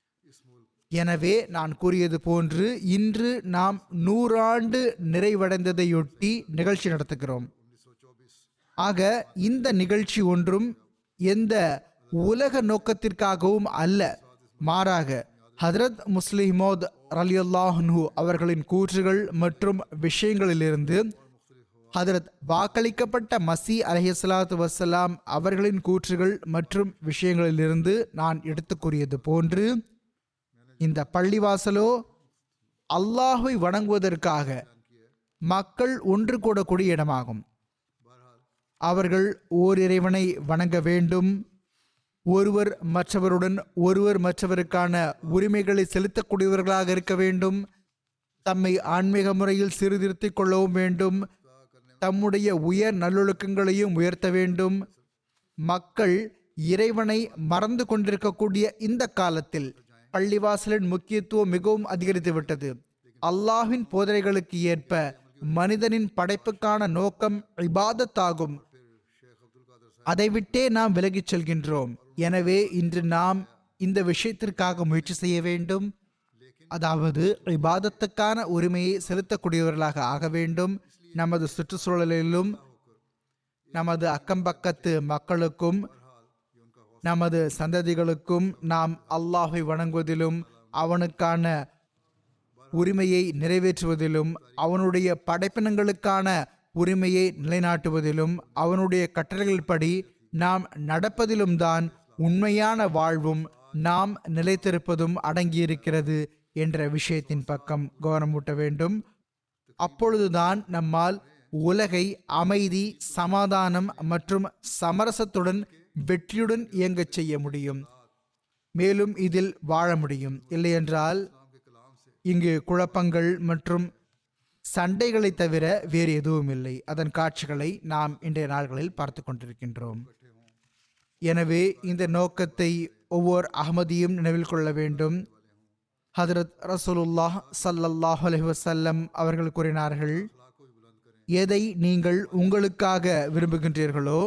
எனவே நான் கூறியது போன்று இன்று நாம் நூறாண்டு நிறைவடைந்ததையொட்டி நிகழ்ச்சி நடத்துகிறோம். ஆக இந்த நிகழ்ச்சி ஒன்றும் எந்த உலக நோக்கத்திற்காகவும் அல்ல, மாறாக ஹதரத் முஸ்லிம் மௌத் ரலியல்லாஹு அன்ஹு அவர்களின் கூற்றுகள் மற்றும் விஷயங்களிலிருந்து, ஹதரத் வாக்களிக்கப்பட்ட மசி அலைஹிஸ்ஸலாத்து வஸ்ஸலாம் அவர்களின் கூற்றுகள் மற்றும் விஷயங்களிலிருந்து நான் எடுத்து கூறியது போன்று, இந்த பள்ளிவாசலோ அல்லாஹை வணங்குவதற்காக மக்கள் ஒன்று கூடக்கூடிய இடமாகும். அவர்கள் ஓர் இறைவனை வணங்க வேண்டும், ஒருவர் மற்றவருடன் ஒருவர் மற்றவருக்கான உரிமைகளை செலுத்தக்கூடியவர்களாக இருக்க வேண்டும், தம்மை ஆன்மீக முறையில் சீர்திருத்திக் கொள்ளவும் வேண்டும், தம்முடைய உயர் நல்லொழுக்கங்களையும் உயர்த்த வேண்டும். மக்கள் இறைவனை மறந்து கொண்டிருக்கக்கூடிய இந்த காலத்தில் பள்ளிவாசலின் முக்கியத்துவம் மிகவும் அதிகரித்து விட்டது. அல்லாஹ்வின் போதனைகளுக்கு ஏற்ப மனிதனின் படைப்புக்கான நோக்கம் இபாதத்தாகும். அதை விட்டே நாம் விலகிச் செல்கின்றோம். எனவே இன்று நாம் இந்த விஷயத்திற்காக முயற்சி செய்ய வேண்டும். அதாவது இபாதத்துக்கான உரிமையை செலுத்தக்கூடியவர்களாக ஆக வேண்டும். நமது சுற்றுச்சூழலிலும் நமது அக்கம்பக்கத்து மக்களுக்கும் நமது சந்ததிகளுக்கும் நாம் அல்லாஹை வணங்குவதிலும் அவனுக்கான உரிமையை நிறைவேற்றுவதிலும் அவனுடைய படைப்பினங்களுக்கான உரிமையை நிலைநாட்டுவதிலும் அவனுடைய கட்டளைகளின்படி நாம் நடப்பதிலும் தான் உண்மையான வாழ்வும் நாம் நிலைத்திருப்பதும் அடங்கியிருக்கிறது என்ற விஷயத்தின் பக்கம் கவனமூட்ட வேண்டும். அப்பொழுதுதான் நம்மால் உலகை அமைதி, சமாதானம் மற்றும் சமரசத்துடன் வெற்றியுடன் இயங்கச் செய்ய முடியும், மேலும் இதில் வாழ முடியும். இல்லையென்றால் இங்கு குழப்பங்கள் மற்றும் சண்டைகளை தவிர வேறு எதுவும் இல்லை. அதன் காட்சிகளை நாம் இன்றைய நாள்களில் பார்த்து கொண்டிருக்கின்றோம். எனவே இந்த நோக்கத்தை ஒவ்வொரு அஹ்மதியும் நினைவில் கொள்ள வேண்டும். ஹதரத் ரசூலுல்லாஹ் ஸல்லல்லாஹு அலைஹி வஸல்லம் அவர்கள் கூறினார்கள், எதை நீங்கள் உங்களுக்காக விரும்புகின்றீர்களோ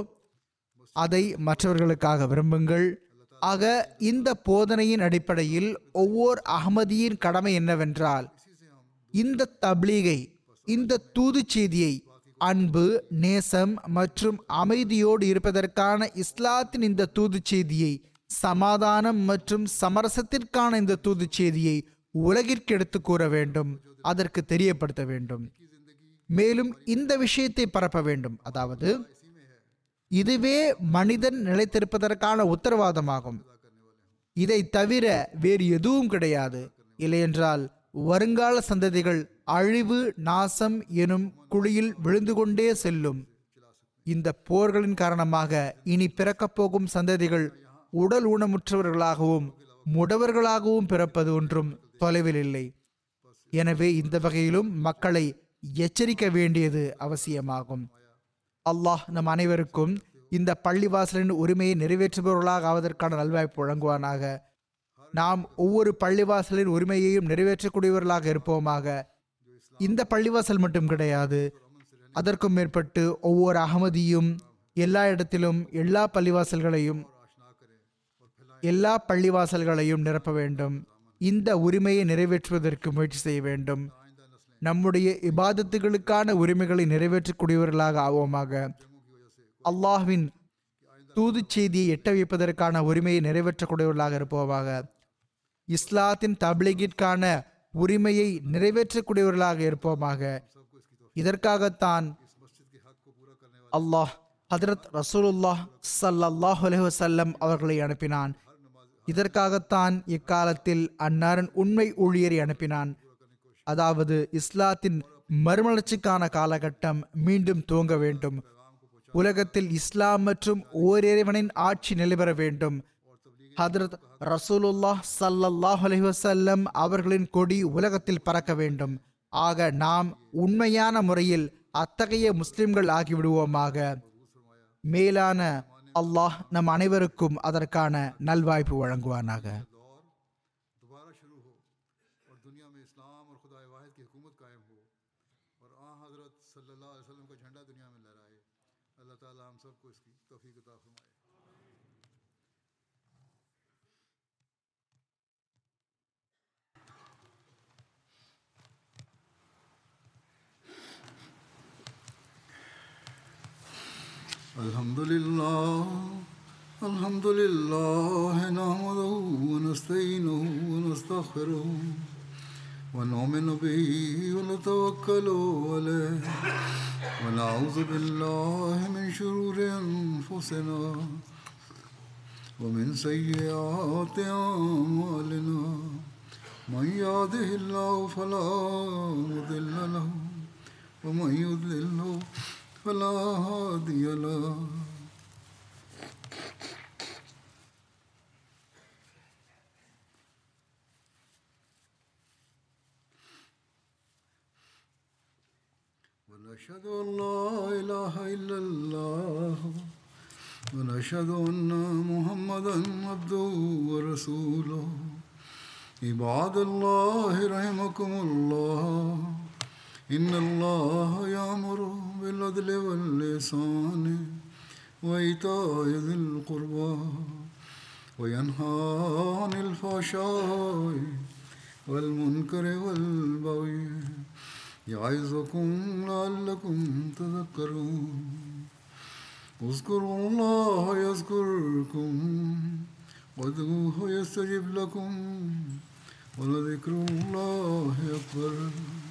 அதை மற்றவர்களுக்காக விரும்புங்கள். ஆக இந்த போதனையின் அடிப்படையில் ஒவ்வொரு அஹ்மதியின் கடமை என்னவென்றால், இந்த தப்லீகை, இந்த தூது செய்தியை அன்பு, நேசம் மற்றும் அமைதியோடு இருப்பதற்கான இஸ்லாத்தின் இந்த தூது செய்தியை, சமாதானம் மற்றும் சமரசத்திற்கான இந்த தூது செய்தியை உலகிற்கு எடுத்து கூற வேண்டும், அதற்கு தெரியப்படுத்த வேண்டும். மேலும் இந்த விஷயத்தை பரப்ப வேண்டும். அதாவது இதுவே மனிதன் நிலைத்திருப்பதற்கான உத்தரவாதமாகும். இதை தவிர வேறு எதுவும் கிடையாது. இல்லையென்றால் வருங்கால சந்ததிகள் அழிவு, நாசம் எனும் குழியில் விழுந்து கொண்டே செல்லும். இந்த போர்களின் காரணமாக இனி பிறக்கப் போகும் சந்ததிகள் உடல் ஊனமுற்றவர்களாகவும் முடவர்களாகவும் பிறப்பது ஒன்றும் தொலைவில் இல்லை. எனவே இந்த வகையிலும் மக்களை எச்சரிக்க வேண்டியது அவசியமாகும். அல்லாஹ் நம் அனைவருக்கும் இந்த பள்ளிவாசலின் உரிமையை நிறைவேற்றுபவர்களாக ஆவதற்கான நல்வாய்ப்பு வழங்குவானாக. நாம் ஒவ்வொரு பள்ளிவாசலின் உரிமையையும் நிறைவேற்றக்கூடியவர்களாக இருப்போமாக. இந்த பள்ளிவாசல் மட்டும் கிடையாது, அதற்கும் மேற்பட்டு ஒவ்வொரு அகமதியும் எல்லா இடத்திலும் எல்லா பள்ளிவாசல்களையும் எல்லா பள்ளிவாசல்களையும் நிரப்ப வேண்டும். இந்த உரிமையை நிறைவேற்றுவதற்கு முயற்சி செய்ய வேண்டும். நம்முடைய இபாதத்துகளுக்கான உரிமைகளை நிறைவேற்றக்கூடியவர்களாக ஆவோமாக. அல்லாஹ்வின் தூது செய்தியை எட்ட வைப்பதற்கான உரிமையை நிறைவேற்றக்கூடியவர்களாக இருப்போமாக. இஸ்லாத்தின் தப்லீகிற்கான உரிமையை நிறைவேற்றக்கூடியவர்களாக இருப்போமாக. இதற்காகத்தான் அல்லாஹ் ஹதரத் ரசூலுல்லாஹ் ஸல்லல்லாஹு அலைஹி வஸல்லம் அவர்களை அனுப்பினான். இதற்காகத்தான் இக்காலத்தில் அன்னாரின் உண்மை ஊழியரை அனுப்பினான். அதாவது இஸ்லாத்தின் மறுமலர்ச்சிக்கான காலகட்டம் மீண்டும் துவங்க வேண்டும். உலகத்தில் இஸ்லாம் மற்றும் ஓரிறைவனின் ஆட்சி நிலைபெற வேண்டும். ஹதரத் ரசூலுல்லாஹ் ஸல்லல்லாஹு அலைஹி வஸல்லம் அவர்களின் கொடி உலகத்தில் பறக்க வேண்டும். ஆக நாம் உண்மையான முறையில் அத்தகைய முஸ்லிம்கள் ஆகிவிடுவோமாக. மேலான அல்லாஹ் நம் அனைவருக்கும் அதற்கான நல்வாய்ப்பு வழங்குவானாக. दौर दोबारा शुरू हो और दुनिया में इस्लाम और खुदा वाहिद की हुकूमत कायम हो और आ हज़रत सल्लल्लाहु अलैहि वसल्लम का झंडा दुनिया में लहराए. अल्लाह ताला हम सबको इसकी तौफीक अता फरमाए. الحمد لله الحمد لله نحمده ونستعينه ونستغفره ونؤمن به ونتوكل عليه ونعوذ بالله من شرور أنفسنا ومن سيئات أعمالنا من يهده الله فلا مضل له ومن يضلل فلا هادي له. ونشهد أن لا إله إلا الله ونشهد أن محمدا عبده ورسوله. عباد الله رحمكم الله إن الله يأمر بالعدل والإحسان وإيتاء ذي القربى وينهى عن الفحشاء والمنكر والبغي يعظكم لعلكم تذكرون. اذكروا الله يذكركم وادعوه يستجب لكم ولذكر الله أكبر.